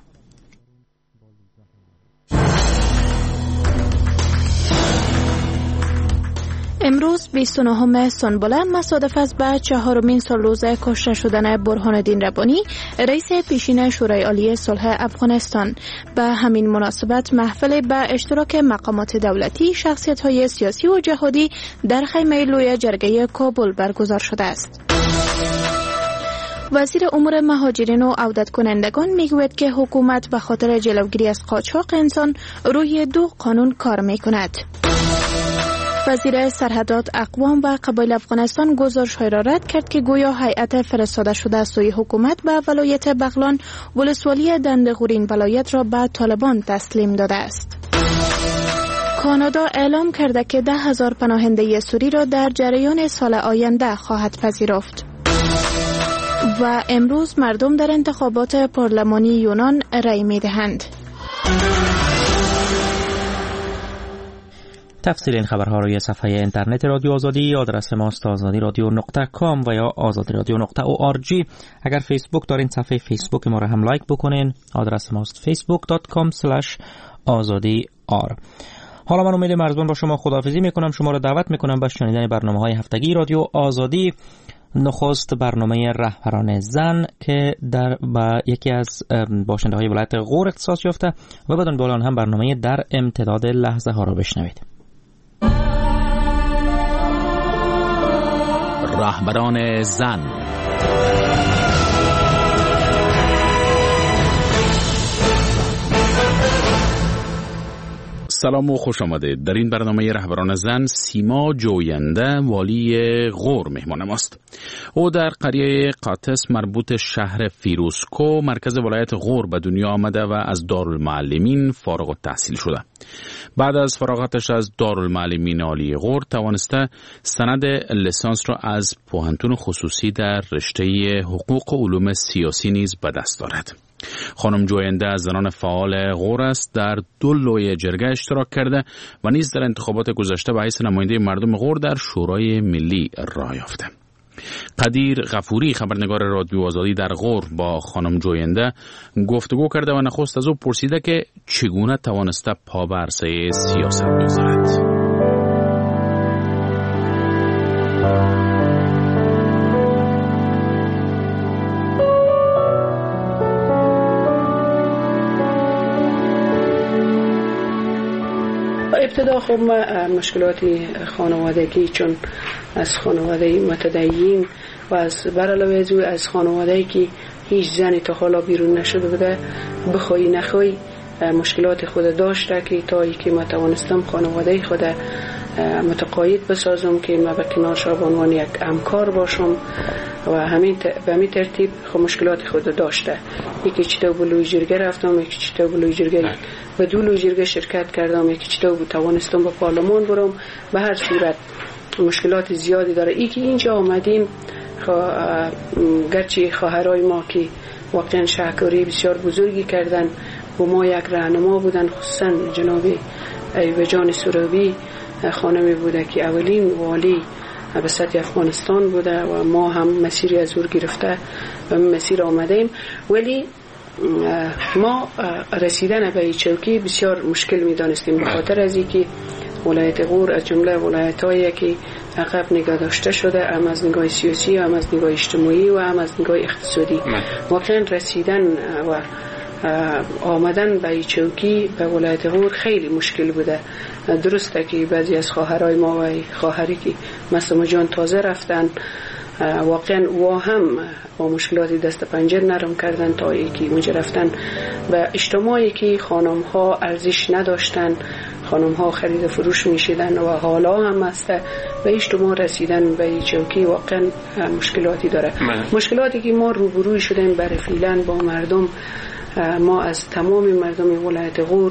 امروز بیست و نهم سنبله مصادف است با چهارمین سالروز کشته شدن برهان الدین ربانی، رئیس پیشین شورای عالی صلح افغانستان. به همین مناسبت محفل به اشتراک مقامات دولتی، شخصیت‌های سیاسی و جهادی در خیمه لوی جرگه کابل برگزار شده است. وزیر امور مهاجرین و عودت کنندگان میگوید که حکومت به خاطر جلوگیری از قاچاق انسان روی دو قانون کار میکند. وزیر سرحدات اقوام و قبایل افغانستان گزارش‌های را رد کرد که گویا هیئت فرستاده شده از سوی حکومت به ولایت بغلان ولسوالی دنده‌غورین ولایت را به طالبان تسلیم داده است. کانادا اعلام کرده که ده هزار پناهنده سوری را در جریان سال آینده خواهد پذیرفت. و امروز مردم در انتخابات پارلمانی یونان رأی می‌دهند. تفصیل این خبرها روی صفحه اینترنت رادیو آزادی، آدرس ماست آزادی رادیو نقطه کام و یا آزادی رادیو نقطه او آر جی. اگر فیسبوک دارین صفحه فیسبوک ما را هم لایک بکنین، آدرس ماست فیسبوک دات کام اسلش آزادی آر. حالا من امید مرزبان با شما خداحافظی میکنم. شما را دعوت میکنم به شنیدن برنامه‌های هفتگی رادیو آزادی. نخست برنامه رهبران زن که در با یکی از باشنده های ولایت غور اختصاص یافته و بعد آن هم برنامه در امتداد لحظه ها را بشنوید. رهبران زن. سلام و خوش آمدید. در این برنامه رهبران زن سیما جوینده والی غور مهمان ماست. او در قریه قاطس مربوط شهر فیروزکو مرکز ولایت غور به دنیا آمده و از دارالمعلمین فارغ التحصیل شده. بعد از فراغتش از دارالمعلمین عالی غور توانسته سند لیسانس را از پوهنتون خصوصی در رشته حقوق و علوم سیاسی نیز به دست دارد. خانم جوینده از زنان فعال غور است، در دو لوی جرگه اشتراک کرده و نیز در انتخابات گذشته به حیث نماینده مردم غور در شورای ملی راه یافته. قدیر غفوری خبرنگار رادیو آزادی در غور با خانم جوینده گفتگو کرده و نخست از او پرسیده که چگونه توانسته پا به عرصه سیاست بگذارد. ابتدا خب ما مشکلات خانوادگی، چون از خانواده متدین و از برعلاوه از از خانواده‌ای که هیچ زنی تا حالا بیرون نشده بوده، بخوای نخوای مشکلات خود داشته که تا ای که ما توانستم خانواده خود متقاعد بسازم که ما به کنارش به عنوان یک همکار باشم و همین به همین ترتیب خب مشکلات خود داشته. یکی چطور به لوی جرگه رفتم، یکی چطور به لوی جرگه به دو لوی جرگه شرکت کردم، یکی چطور توانستم به پارلمان برم. به هر صورت مشکلات زیادی داره. ای که اینجا آمدیم گرچه خواهرای ما که واقعا شهرکاری بسیار بزرگی کردن و ما یک راهنما بودن، خصوصا جناب ایوب جان سروی خانمی بوده که اولین والی به سطح افغانستان بوده و ما هم مسیری از او گرفته و مسیر آمدیم. ولی ما رسیدن به این چوکی بسیار مشکل می دانستیم به خاطر از اینکه ولایت غور از جمله ولایت‌هایی که عقب نگاه داشته شده، هم از نگاه سیاسی، هم از نگاه اجتماعی و هم از نگاه اقتصادی. واقعا رسیدن و آمدن به چوکی به ولایت غور خیلی مشکل بوده. درسته که بعضی از خواهرای ما و خواهری که مثل جان تازه رفتن واقعا و هم با مشکلاتی دست پنجه نرم کردن تا ای که اونجا رفتن و اجتماعی که خانم ها ارزش نداشتن، خانم ها خرید و فروش میشیدن و حالا هم است به اجتماع رسیدن به چوکی واقعا مشکلاتی داره. مشکلاتی که ما روبروی شدیم برای فعلا با مردم، ما از تمام مردم ولایت غور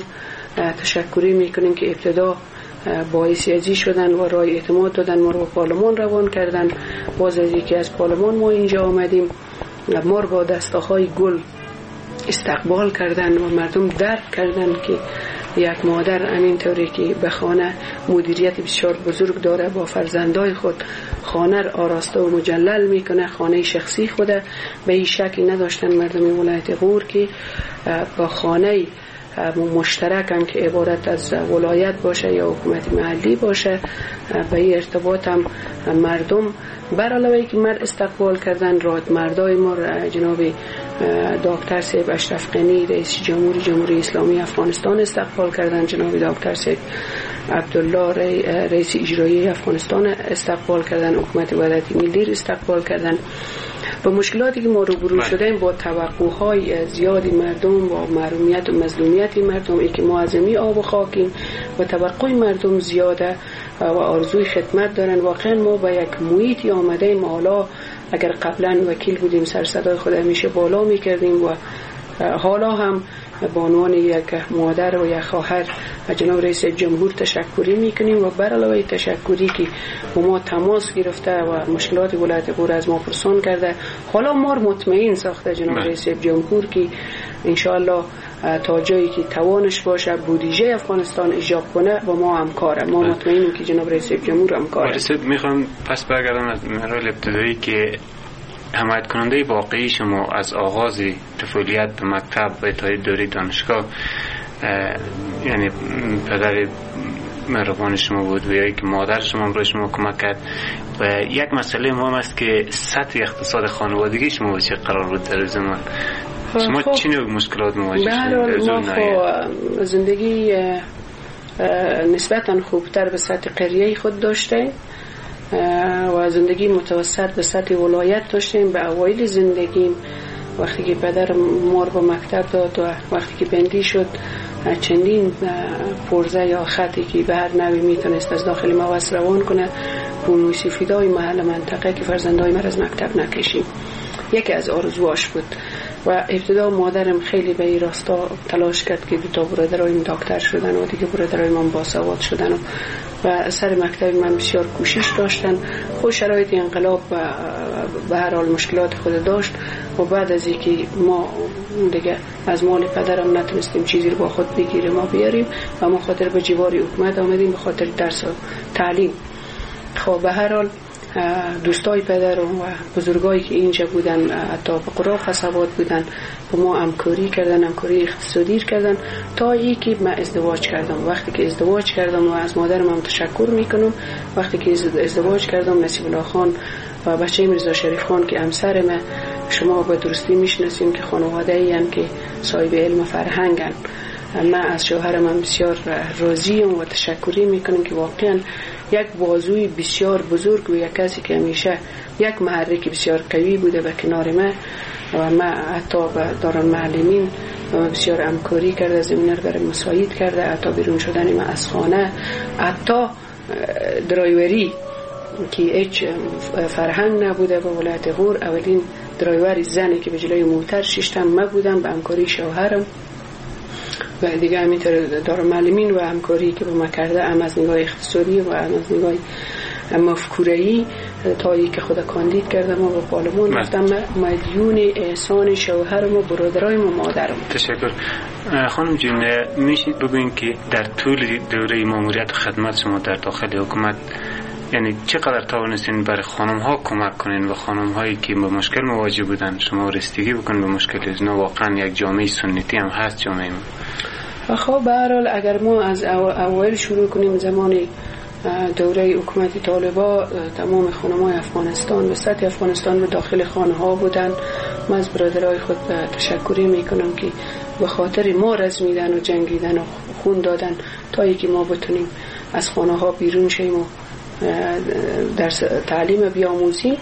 تشکری میکنیم که ابتدا باعث ازی شدن و رای اعتماد دادن، ما رو به پارلمان روان کردن. باز از یکی از پارلمان ما اینجا آمدیم، ما رو با دستاهای گل استقبال کردن و مردم درک کردن که یک مادر همینطوری که به خانه مدیریت بسیار بزرگ داره، با فرزندای خود خانه را آراسته و مجلل میکنه، خانه شخصی خوده. به این شکلی نداشتن مردم ولایت غور که با خانه مشترک هم که عبارت از ولایت باشه یا حکومت محلی باشه به این ارتباط هم مردم بر علاوه که مرد استقبال کردن. راد مردای ما جناب دکتر صاحب اشرف غنی رئیس جمهوری جمهوری اسلامی افغانستان استقبال کردن، جناب دکتر صاحب عبدالله رئیس اجرایی افغانستان استقبال کردن، حکومت وحدت ملی استقبال کردن. با مشکلاتی که ما روبرو شدیم با توقعهای زیادی مردم، با محرومیت و مظلومیت مردم، ای که ما از می آب و خاکیم و توقع مردم زیاده و آرزوی خدمت دارن. واقعا ما با یک محیطی آمدیم، حالا اگر قبلا وکیل بودیم سر صدای خود همیشه بالا میکردیم و حالا هم به عنوان یک مادر و یک خواهر جناب رئیس جمهور تشکری میکنیم و بر علاوه تشکری که با ما تماس گرفته و مشکلات ولایت غور از ما پرسان کرده، حالا ما مطمئن ساخته جناب رئیس جمهور که انشاءالله تا جایی که توانش باشه بودجه افغانستان ایجاب کنه و ما همکاره. ما مطمئنیم که جناب رئیس جمهور همکاره. وارث میخوام پس برگردم از مراحل ابتدایی که حمایت کننده واقعی شما از آغاز طفولیت به مکتب و تا دوره دانشگاه یعنی پدر مهربان شما بود و یا که مادر شما برای شما کمک کرد و یک مسئله مهم است که سطح اقتصاد خانوادگی شما چه قرار بود در زمان شما خب چه نوع مشکلات مواجه شدید؟ ما خب زندگی نسبتا خوبتر به سطح قریه خود داشتیم و زندگی متوسط به سطح ولایت داشتیم. به اوایل زندگیم وقتی که پدر ما رو به مکتب داد و وقتی که بندی شد چندین پرزه یا خطی که به هر نوی میتونست از داخل موز روان کنه بونوی سفیدای محل منطقه که فرزندای من از مکتب نکشیم یکی از آرزواش بود و ابتدا مادرم خیلی به این راستا تلاش کرد که دو تا برادرایم دکتر شدن و دیگه برادرایم من باسواد شدن و و سر مکتب من بسیار کوشش داشتن. خود شرایط انقلاب به هر حال مشکلات خود داشت و بعد از اینکه ما دیگه از مال پدرم نتونستیم چیزی رو با خود بگیریم ما بیاریم و ما خاطر به جواری حکومت آمدیم به خاطر درس و تعلیم. خب به هر حال دوستای پدر و بزرگایی که اینجا بودن حتی به قراف حسابات بودن و ما همکاری کردن همکاری اقتصادی کردن تا ای که من ازدواج کردم. وقتی که ازدواج کردم و از مادرم هم تشکر میکنم وقتی که ازدواج کردم نصیب الله خان و بچه رضا شریف خان که همسر من شما به درستی میشناسیم که خانواده ای هم که صاحب علم فرهنگن. من از شوهرم هم بسیار راضیم و تشکری میکنم که واقعا یک بازوی بسیار بزرگ و یک کسی که همیشه یک محرک بسیار قوی بوده به کنار من و من حتی به داران معلمین بسیار همکاری کرده زمینه رو برای مساعد کرده حتی بیرون شدن من از خانه حتی درایوری که هیچ فرهنگ نبوده به ولایت غور اولین درایوری زنی که به جلوی موتر ششتم من بودم به همکاری شوهرم و دیگه همینطور دارم معلمین و همکاری که با ما کرده هم از نگاه اقتصادی و هم از نگاه مفکوره‌ای تا ای که خدا کاندید کردم و با پارلمان رفتم مدیون احسان شوهرم و برادرایم و مادرم. تشکر. خانم جون میشید بگوین که در طول دوره ماموریت و خدمت شما در داخل حکومت یعنی چقدر توانستین برای خانم ها کمک کنین و خانم هایی که با مشکل مواجه بودن شما رسیدگی بکنین به مشکل اینا؟ واقعا یک جامعه سنتی هم هست جامعه ما. خب به هر حال اگر ما از اوایل شروع کنیم زمان دوره حکومت طالبا تمام خانم‌های افغانستان و سطح افغانستان به داخل خانه ها بودن. من از برادرای خود تشکری میکنم که به خاطر ما رزمیدن و جنگیدن و خون دادن تا اینکه ما بتونیم از خانه ها بیرون شیم و در تعلیم بیاموزیم.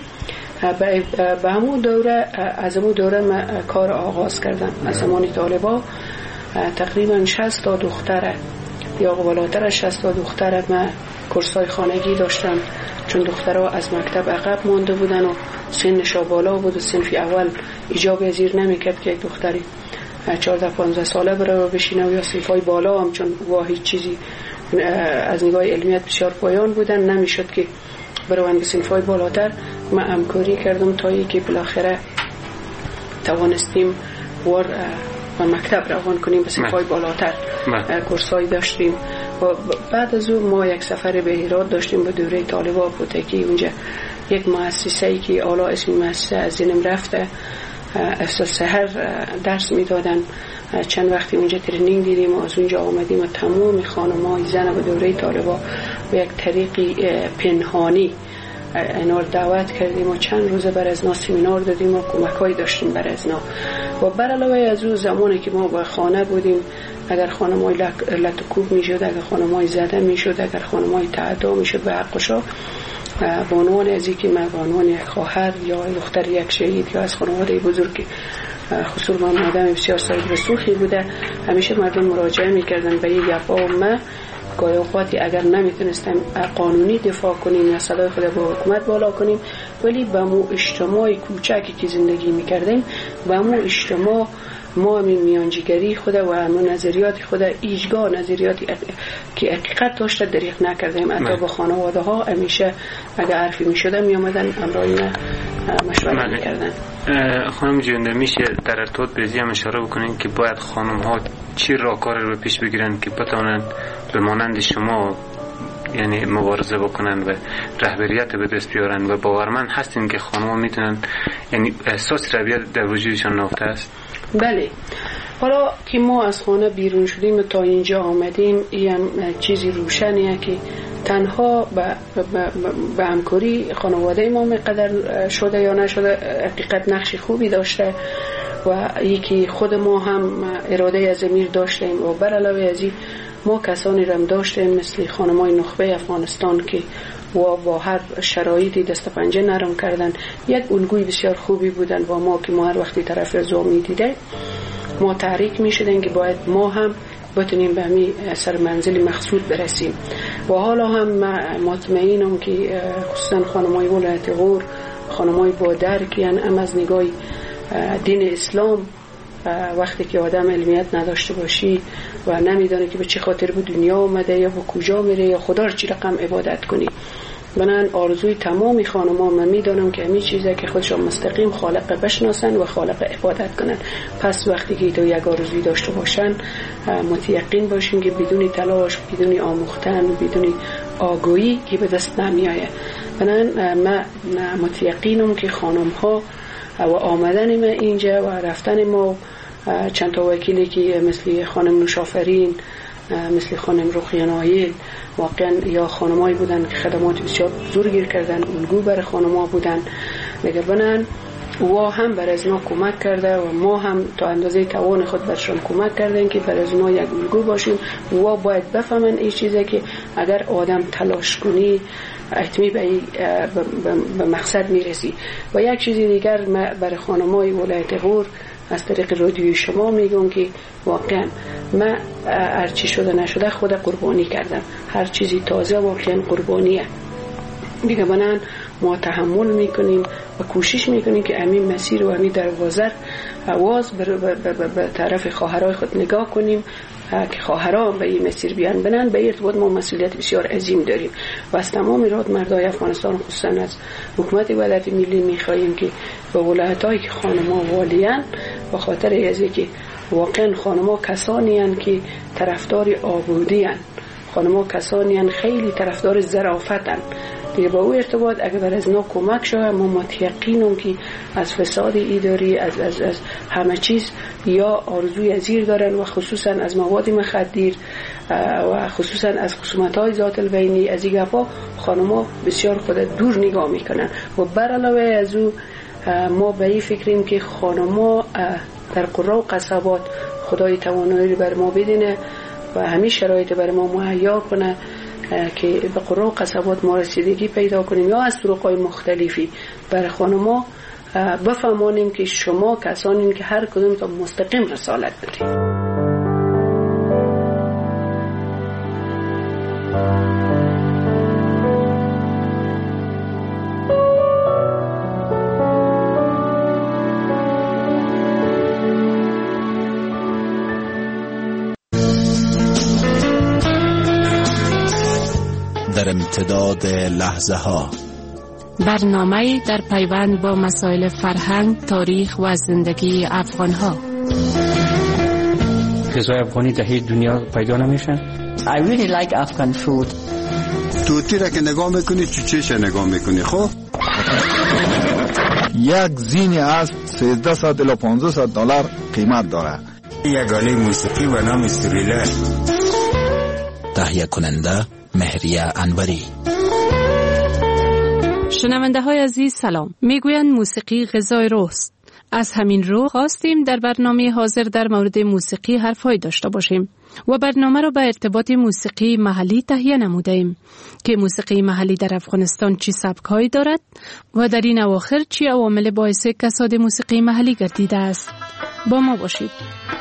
به همون دوره از همون دوره من کار آغاز کردم. از زمان طالبا تقریبا شصت تا دختره یا بالاتر از شصت تا دختره من کورسای خانگی داشتم، چون دخترها از مکتب عقب مانده بودن و سنشا بالا بود و صنف اول ایجاب ازیر نمیکرد که یک دختری چهارده پانزده ساله برای بشینه و یا صنفای بالا هم چون واحد چیزی از نگاه علمیت بسیار پایان بودن نمیشد که برای به صنفای بالاتر. من همکاری کردم تا اینکه بالاخره توانستیم وار و مکتب روان کنیم به صنفای بالاتر. کورسای داشتیم و بعد از اون ما یک سفر به هرات داشتیم به دوره طالبا پوتکی. اونجا یک مؤسسه ای که اعلی اسم مؤسسه از ذهنم رفته افسر سحر درس میدادن. چند وقتی اونجا ترینینگ دیدیم و از اونجا آمدیم و تمام خانم‌های زن به دوره طالبا به یک طریقی پنهانی اینا دعوت کردیم و چند روز بر ازنا سمینار دادیم و کمک‌های داشتیم بر ازنا. و بر علاوه از اون زمانی که ما با خانه بودیم اگر خانم‌های لطکوب میشد، اگر خانم‌های زده میشد، اگر خانم‌های تعدا میشد به حقشا به عنوان از اینکه من به عنوان یک خواهر یا دختر یک شهید یا از خانواده بزرگ خصوصا من آدم بسیار صاحب رسوخی بوده همیشه مردم مراجعه میکردن به این گپا و من گاهی اوقاتی اگر نمیتونستم قانونی دفاع کنیم یا صدای خود با حکومت بالا کنیم ولی به مو اجتماعی کوچکی که زندگی میکردیم به مو اجتماع ما همین میانجیگری خود و همون نظریات خود ایجگاه نظریاتی که حقیقت داشته دریغ نکردیم. حتی با خانواده ها همیشه اگر حرفی میشده میامدن امرای مشوره میکردن. خانم جونده میشه در ارتباط بریزی هم اشاره بکنین که باید خانم ها چی راهکار رو پیش بگیرن که بتونن به مانند شما یعنی مبارزه بکنن و رهبریت به دست بیارن و باورمند هستین که خانم ها میتونن یعنی احساس رهبریت در وجودشان نهفته است؟ بله. حالا که ما از خانه بیرون شدیم و تا اینجا آمدیم این چیزی روشنیه که تنها به همکاری خانواده ما مقدر شده یا نشده حقیقت نقش خوبی داشته و یکی خود ما هم اراده از امیر داشتیم و بر علاوه از این ما کسانی رم داشتیم مثل خانمای نخبه افغانستان که و با هر شرایطی دست پنجه نرم کردن یک الگوی بسیار خوبی بودن و ما که ما هر وقتی طرف رضا می دیده ما تحریک می شدن که باید ما هم بتونیم به همین سر منزل مقصود برسیم و حالا هم مطمئنم که خصوصا خانمای ولایت غور خانمای با درکی هم از نگاه دین اسلام وقتی که آدم علمیت نداشته باشی و نمیدونه که به چه خاطر به دنیا اومده یا به کجا میره یا خدا رو چی رقم عبادت کنی. من آرزوی تمامی خانم‌ها من میدونم که همین چیزه که خودشون مستقیم خالق بشناسن و خالق عبادت کنن. پس وقتی که تو یک آرزوی داشته باشن متیقن باشین که بدون تلاش بدون آموختن بدون آگاهی که به دست نمیآید. من متیقنم که خانم‌ها و آمدن ما اینجا و رفتن ما چند تا وکیلی که مثل خانم نوشافرین مثل خانم رقیه نایل واقعا یا خانمایی بودن که خدمات بسیار بزرگی کردن الگو برای خانم‌ها بودن مگر بنن و هم بر از ما کمک کرده و ما هم تا اندازه توان خود برشان کمک کردن که بر از ما یک الگو باشیم و باید بفهمن این چیزه که اگر آدم تلاش کنی حتمی به, به مقصد میرسی. و یک چیزی دیگر برای خانم‌های ولایت غور از طریق رادیوی شما میگم که واقعا من هر چی شده نشده خود قربانی کردم. هر چیزی تازه واقعا قربانیه دیگه. بنان ما تحمل میکنیم و کوشش میکنیم که همین مسیر و همین دروازه آواز به طرف خواهرای خود نگاه کنیم که خواهران به این مسیر بیان. بنان به ارتباط ما مسئولیت بسیار عظیم داریم و از تمام ایراد مردای افغانستان خصوصا از حکومت ولایت ملی میخواهیم که به ولایتایی که خانم‌ها والیان به خاطر از اینکه واقعا خانم‌ها کسانی هستند که طرفدار آبادی هستند، خانم‌ها کسانی هستند خیلی طرفدار ظرافتند دیگه. با او ارتباط اگر بر از نا کمک شود ما متیقنیم که از فساد اداری از از از همه چیز یا آرزوی ازیر دارن و خصوصا از مواد مخدر و خصوصا از خصومت‌های ذات البینی از این گپا خانم‌ها بسیار خود دور نگاه میکنن و بر علاوه از او ما به این فکریم که خانم‌ها در قرا و قصبات خدای توانایی بر ما بدینه و همین شرایط بر ما مهیا کنه که به قرا و قصبات ما رسیدگی پیدا کنیم یا از طرق‌های مختلفی بر خانم‌ها بفهمانیم که شما کسانین که هر کدوم تا مستقیم رسالت دارید. در امتداد لحظه ها برنامه در پیوند با مسائل فرهنگ، تاریخ و زندگی افغان ها. غذای افغانی در هیچ دنیا پیدا نمیشن. I really like Afghan food. توتی را که نگاه میکنی چوچهش نگاه میکنی. خب یک زین اسب سیزده صد الی پانزده صد دلار قیمت داره. یک آله موسیقی و نام استریلر. تهیه کننده مهریه انوری. شنونده های عزیز سلام. میگویند موسیقی غذای روحست. از همین رو خواستیم در برنامه حاضر در مورد موسیقی حرفای داشته باشیم و برنامه را به ارتباط موسیقی محلی تهیه نموده ایم که موسیقی محلی در افغانستان چی سبک‌هایی دارد و در این اواخر چی عوامل باعث کساد موسیقی محلی گردیده است. با ما باشید.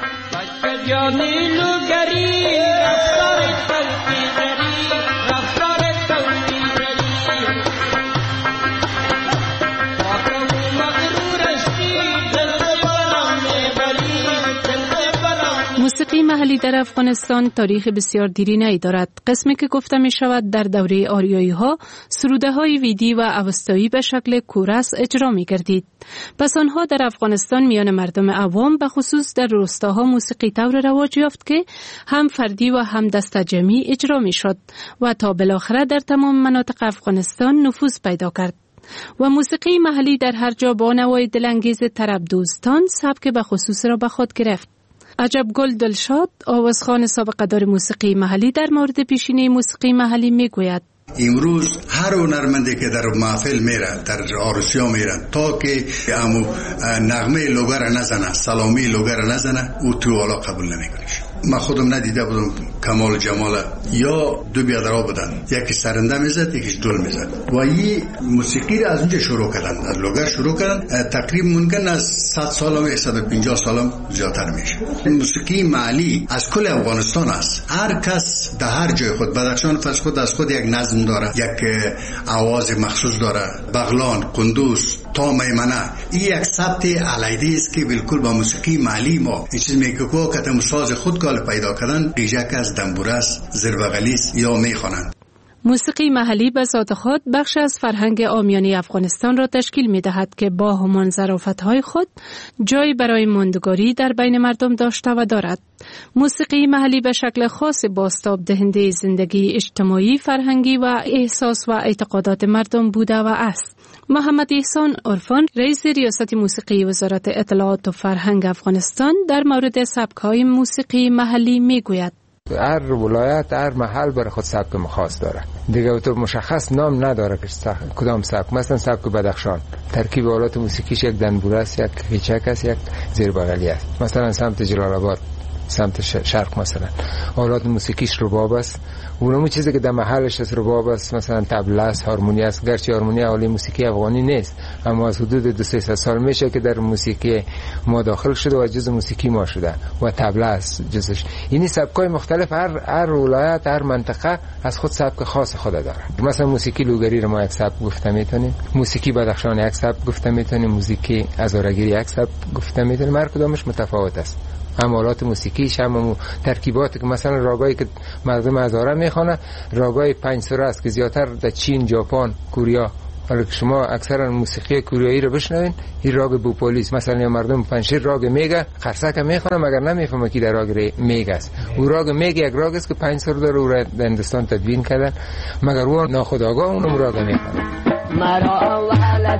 موسیقی محلی در افغانستان تاریخ بسیار دیرینه‌ای دارد. قسمی که گفته می شود در دوره آریایی ها سروده های ویدی و اوستایی به شکل کورس اجرا می گردید. پس آنها در افغانستان میان مردم عوام به خصوص در روستاها موسیقی طور رواج یافت که هم فردی و هم دست جمعی اجرا می شد و تا بالاخره در تمام مناطق افغانستان نفوذ پیدا کرد. و موسیقی محلی در هر جا با نوای دلانگیز طرب دوستان سبک به خصوص را به خود گرفت. عجب گل دلشاد آوازخوان سابقه دار موسیقی محلی در مورد پیشینه موسیقی محلی میگوید: امروز هر هنرمندی که در محفل میره، در عروسی‌ها میرن، تا که امو نغمه لوگر نزنه، سلامی لوگر نزنه، او تو والا قبول نمیکنه. من خودم ندیده بودم کمال جمال یا دو بیادرها بودن، یکی سرنده میزد یکیش دل میزد و این موسیقی را از اونجا شروع کردن، از لوگر شروع کردن. تقریبا ممکن از صد سال و صد و پنجاه سال زیادتر میشه. موسیقی محلی از کل افغانستان است. هر کس در هر جای خود، بدخشان فرض خود از خود یک نظم داره، یک آواز مخصوص داره. بغلان، قندوز تا میمنه این یک سبت علیحده است که بالکل با موسیقی محلی ما این چیز میگه که کتم ساز خود کال پیدا کردن دیجک از دنبورس، زربغلیس یا میخوانند. موسیقی محلی به ذات خود بخش از فرهنگ عامیانه افغانستان را تشکیل می دهد که با همان ظرافت‌های خود جای برای ماندگاری در بین مردم داشته و دارد. موسیقی محلی به شکل خاص بازتاب دهنده زندگی اجتماعی، فرهنگی و احساس و اعتقادات مردم بوده و است. محمد احسان عرفان، رئیس ریاست موسیقی وزارت اطلاعات و فرهنگ افغانستان، در مورد سبک‌های موسیقی محلی میگوید: هر ولایت، هر محل برای خود سبک مخصوص داره دیگه، و تو مشخص نام نداره که کدام سبک. مثلا سبک بدخشان ترکیب آلات موسیقیش یک دنبوره است، یک هیچک است، یک زیربغلی است. مثلا سمت جلال آباد، سمت شرق مثلا آلات موسیقیش رباب است، اونم چیزی که در محلش است رباب است، مثلا طبله است، هارمونی است. گرچه هارمونی آله موسیقی افغانی نیست، اما از حدود دو سه سال میشه که در موسیقی ما داخل شده و جزء موسیقی ما شده و طبله است جزش. یعنی سبکای مختلف، هر هر ولایت، هر منطقه از خود سبک خاص خود داره. مثلا موسیقی لوگری رو ما یک سبک گفته میتونیم، موسیقی بدخشان یک سبک گفته میتونیم، موسیقی هزارگیری یک سبک گفته میتونیم. هر کدامش متفاوت است. هم آلات موسیقیش، هم ترکیباتی که مثلا راگایی که مردم هزاره میخوانه، راگای پنج سوره است که زیادتر در چین، ژاپن، کره. حالا که شما اکثرا موسیقی کوریایی رو بشنوین، این راگ بوپولیس مثلا مردم پنج راگ میگه خرسک میخوانه مگر نمیفهمه که در راگ میگه است. او راگ میگه یک راگ است که پنج سوره داره، او را در هندوستان تدوین کردن، مگر او ناخودآگاه اونم راگ میخوانه. مرا اول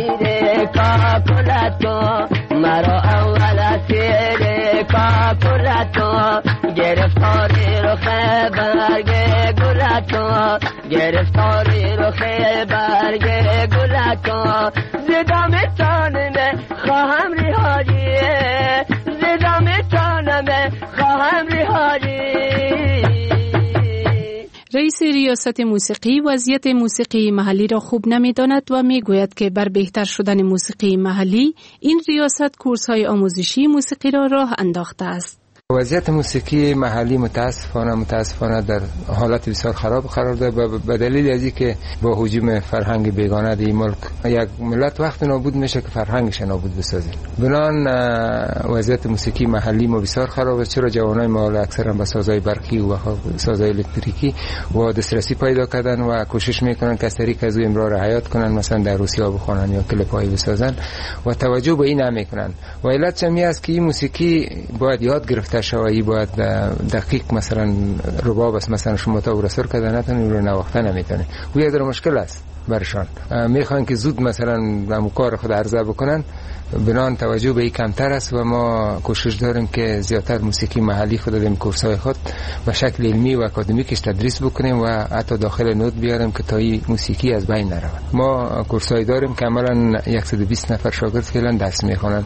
تیر کاپولاتو، مرا اول تیر کاپولاتو، گرفتاری رو خب گرفتاری رخ برگ گلکا زدام تانم خواهم ریحاجی زدام تانم خواهم ریحاجی. رئیس ریاست موسیقی وضعیت موسیقی محلی را خوب نمی‌داند و می‌گوید که بر بهتر شدن موسیقی محلی این ریاست کورس‌های آموزشی موسیقی را راه انداخته است. وضعیت موسیقی محلی متاسفانه متاسفانه در حالت بسیار خراب قرار دارد و به دلیل از اینکه با هجوم فرهنگ بیگانه در این ملک یک ملت وقت نابود میشه که فرهنگش نابود بسازه. بنان وضعیت موسیقی محلی ما بسیار خراب است، چرا جوانای ما اکثرا به سازهای برقی و سازهای الکتریکی و دسترسی پیدا کردن و کوشش میکنن که از طریق از امرار حیات کنن، مثلا در روسیا بخونن یا کلیپ‌های بسازن و توجه به این نمیکنن. و علت چمی است که این موسیقی باید یاد گرفته شوایی، باید دقیق مثلا رباب است، مثلا شما تا ورسر کده نتونی رو نواخته نمیتونی، و یک در مشکل است برشان. میخوان که زود مثلا همون کار خود عرضه بکنن، بنان توجه به این کمتر است و ما کوشش داریم که زیادتر موسیقی محلی خود داریم کورسای خود به شکل علمی و اکادمیکش تدریس بکنیم و حتی داخل نوت بیاریم که تا این موسیقی از بین نرود. ما کورسای داریم که عملا صد و بیست نفر شاگرد فعلا درس میخونند.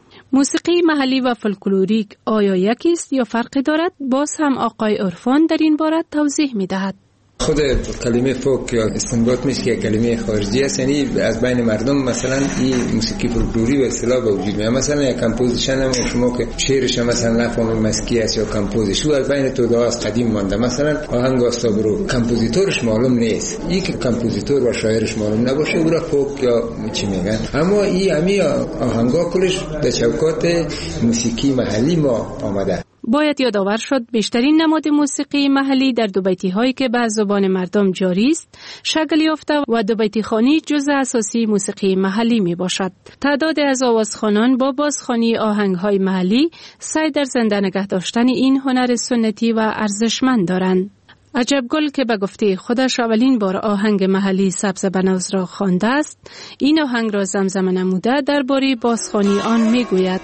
موسیقی محلی و فولکلوریک آیا یکی است یا فرقی دارد؟ باز هم آقای عرفان در این باره توضیح می‌دهد. خود کلمه فوک یا استنباط میشه که کلمه خارجی است، یعنی از بین مردم مثلا این موسیقی فولکلوری به اصطلاح به وجود میاد. مثلا یک کمپوزیشن هم شما که شعرش مثلا نفهمید مسکی است یا کمپوزیشن از بین توده از قدیم مانده، مثلا آهنگ استابرو کمپوزیتورش معلوم نیست، این که کمپوزیتور و شاعرش معلوم نباشه او را فوک یا چی میگن. اما این همی آهنگا کلش در چوکات موسیقی محلی ما آمده. باید یادآور شد بیشترین نماد موسیقی محلی در دوبیتی هایی که به زبان مردم جاری است شکل یافته و دوبیتی خوانی جزء اساسی موسیقی محلی می باشد. تعداد از آوازخوانان با بازخوانی آهنگ های محلی سعی در زنده نگه داشتن این هنر سنتی و ارزشمند دارند. عجب گل که به گفته خودش اولین بار آهنگ محلی سبز بناز را خوانده است، این آهنگ را زمزمه نموده درباره بازخوانی آن می گوید.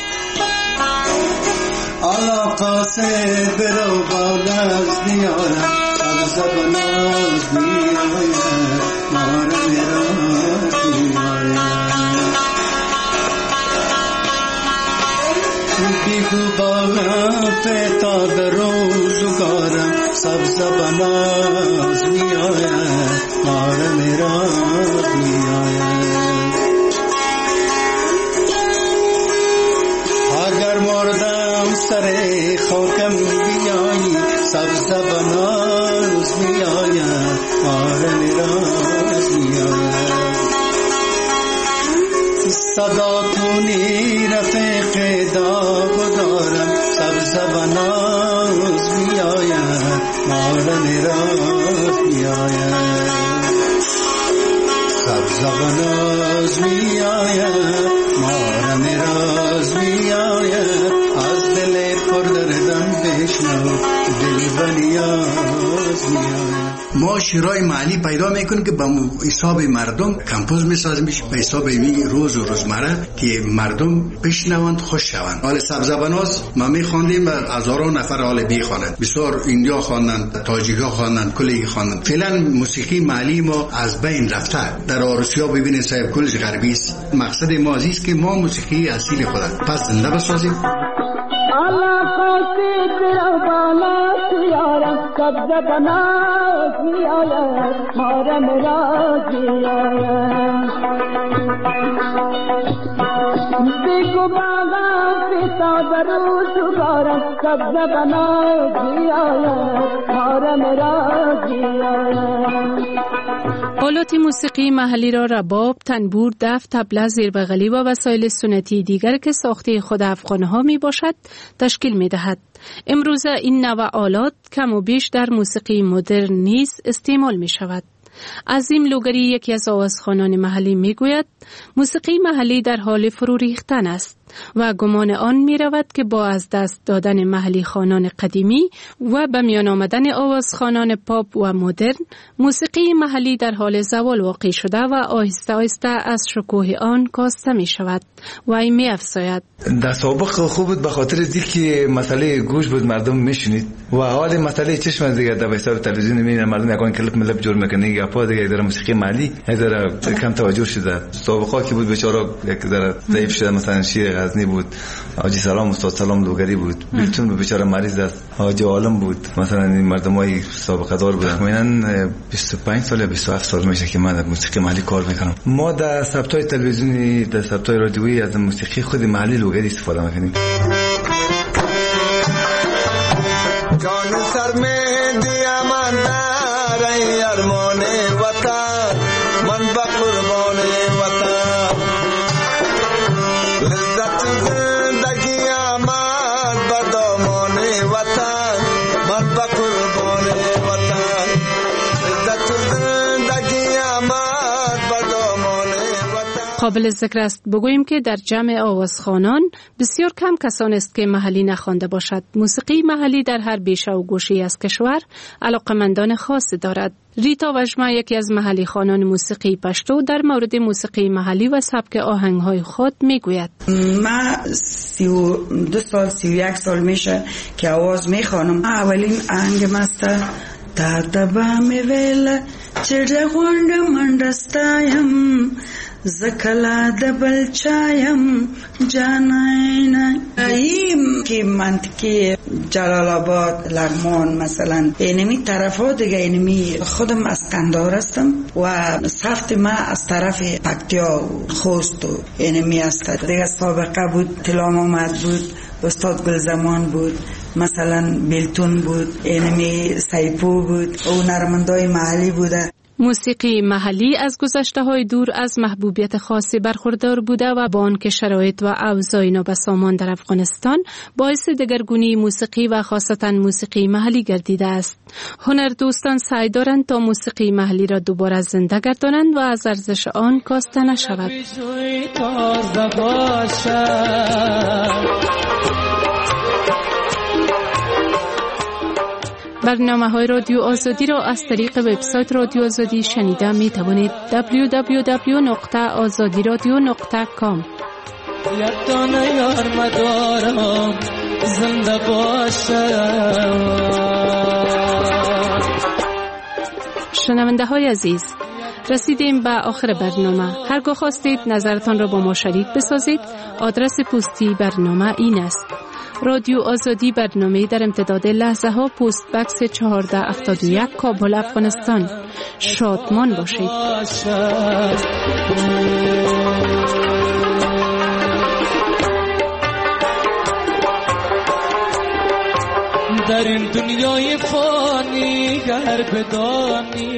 علاقه سے برو بالاز نیارم سبز بناز نیارم مار میراز نیارم بیگو باغم پیتا در روزگارم سبز بناز نیارم مار میراز نیارم اگر مردم سر خاکم بیایی سبز بناز میآیم مار میراز میآیم صدا کنی رفیق داغ دارم سبز بناز میآیم مار میراز میآیم سبز بناز میآیم مار میراز میآیم از دل پر دردم بشنو دل بنیاز میآیم. ما شعرهای محلی پیدا میکنیم که به حساب مردم کمپوز میسازیم به حساب این روز و روزمره که مردم بشنوند خوش شوند. حال سبز بناز ما میخواندیم و هزاران نفر حال میخوانند، بسیار ایندیا خواندند، تاجیکا خواندند، کلی خواندند. فعلا موسیقی محلی ما از بین رفته. در آروسیا ببینید صاحب کلش غربی است. مقصد ما است که ما موسیقی اصیل خود پس زنده بسازیم. Allah qasid bira balat yaram sabza banaz miyayam mara miraz miyayam bigu baga pita daru sugaram sabza banaz miyayam mara miraz miyayam. آلات موسیقی محلی را رباب، تنبور، دف، طبله، زیربغلی و وسایل سنتی دیگر که ساخته خود افغان‌ها می باشد تشکیل می دهد. امروزه این نوع آلات کم و بیش در موسیقی مدرن نیز استعمال می شود. عظیم لوگری یکی از آوازخوانان محلی می گوید موسیقی محلی در حال فرو ریختن است. و گمان آن می رود که با از دست دادن محلی خوانان قدیمی و به میان آمدن آوازخوانان پاپ و مدرن، موسیقی محلی در حال زوال واقع شده و آهسته آهسته از شکوه آن کاسته می شود و این می افزاید. در سابق خوب بود به خاطر دیگه مسئله گوش بود، مردم میشنید و حال مسئله چشم دیگه در حساب تلویزیون میبینن مردم یکان کلیپ ملپ جور میکنه یا پا دیگه در موسیقی محلی در کم توجه شده. سابقا که بود بیچاره یک ذره ضعیف شده، مثلا شیر غزنی بود، حاجی سلام استاد سلام لوگری بود، بیلتون بیچاره مریض است، حاجی عالم بود، مثلا این مردمای سابقه دار بودن. من بیست و پنج سال یا بیست و هفت سال میشه که من در موسیقی محلی کار میکنم. ما در ثبتای تلویزیونی، در ثبتای رادیویی از موسیقی خود محلی لوگری استفاده میکنیم. جان سر میں دیا من دارای ارمان وطن، من با قربان وطن، لذت زندگی آمد با دامان وطن، من با قربان وطن، لذت زندگی آمد با دامان وطن. قابل ذکر است بگوییم که در جمع آوازخوانان بسیار کم کسان است که محلی نخوانده باشد. موسیقی محلی در هر بیشه و گوشه از کشور علاقمندان خاصی دارد. ریتا وجمه یکی از محلی خوانان موسیقی پشتو در مورد موسیقی محلی و سبک آهنگ‌های خود میگوید. من سی و دو سال سی و یک سال میشه که آواز میخوانم. اولین آهنگ ماسته تا دبا میویل چرده غوند مندستایم زکلا دبل چایم جاناینا. این که منطقی جلال آباد، لغمان مثلا اینمی طرف ها دیگه، اینمی خودم از قندهار هستم و سفت ما از طرف پکتیا و خوست و اینمی هست دیگه. سابقه بود تلام آمد بود، استاد گلزمان بود، مثلا بیلتون بود، اینمی سایپو بود، او نرمندای محلی بوده. موسیقی محلی از گذشته‌های دور از محبوبیت خاصی برخوردار بوده و با آنکه شرایط و اوضاع نابسامان در افغانستان باعث دگرگونی موسیقی و خاصتا موسیقی محلی گردیده است. هنردوستان سعی دارند تا موسیقی محلی را دوباره زنده گردانند و از ارزش آن کاسته نشود. برنامه های رادیو آزادی را از طریق وبسایت رادیو آزادی شنیده می توانید. دبلیو دبلیو دبلیو نقطه آزادی رادیو نقطه کام. یادانه یار مدارم زنده باشم. شنونده های عزیز، رسیدیم به آخر برنامه. هرگاه خواستید نظرتان را با ما شریک بسازید، آدرس پستی برنامه این است: رادیو آزادی، برنامه در امتداد لحظه ها، پست بکس چهارده هفتاد و یک، کابل، افغانستان. شادمان باشید. در این دنیای فانی گر بدانی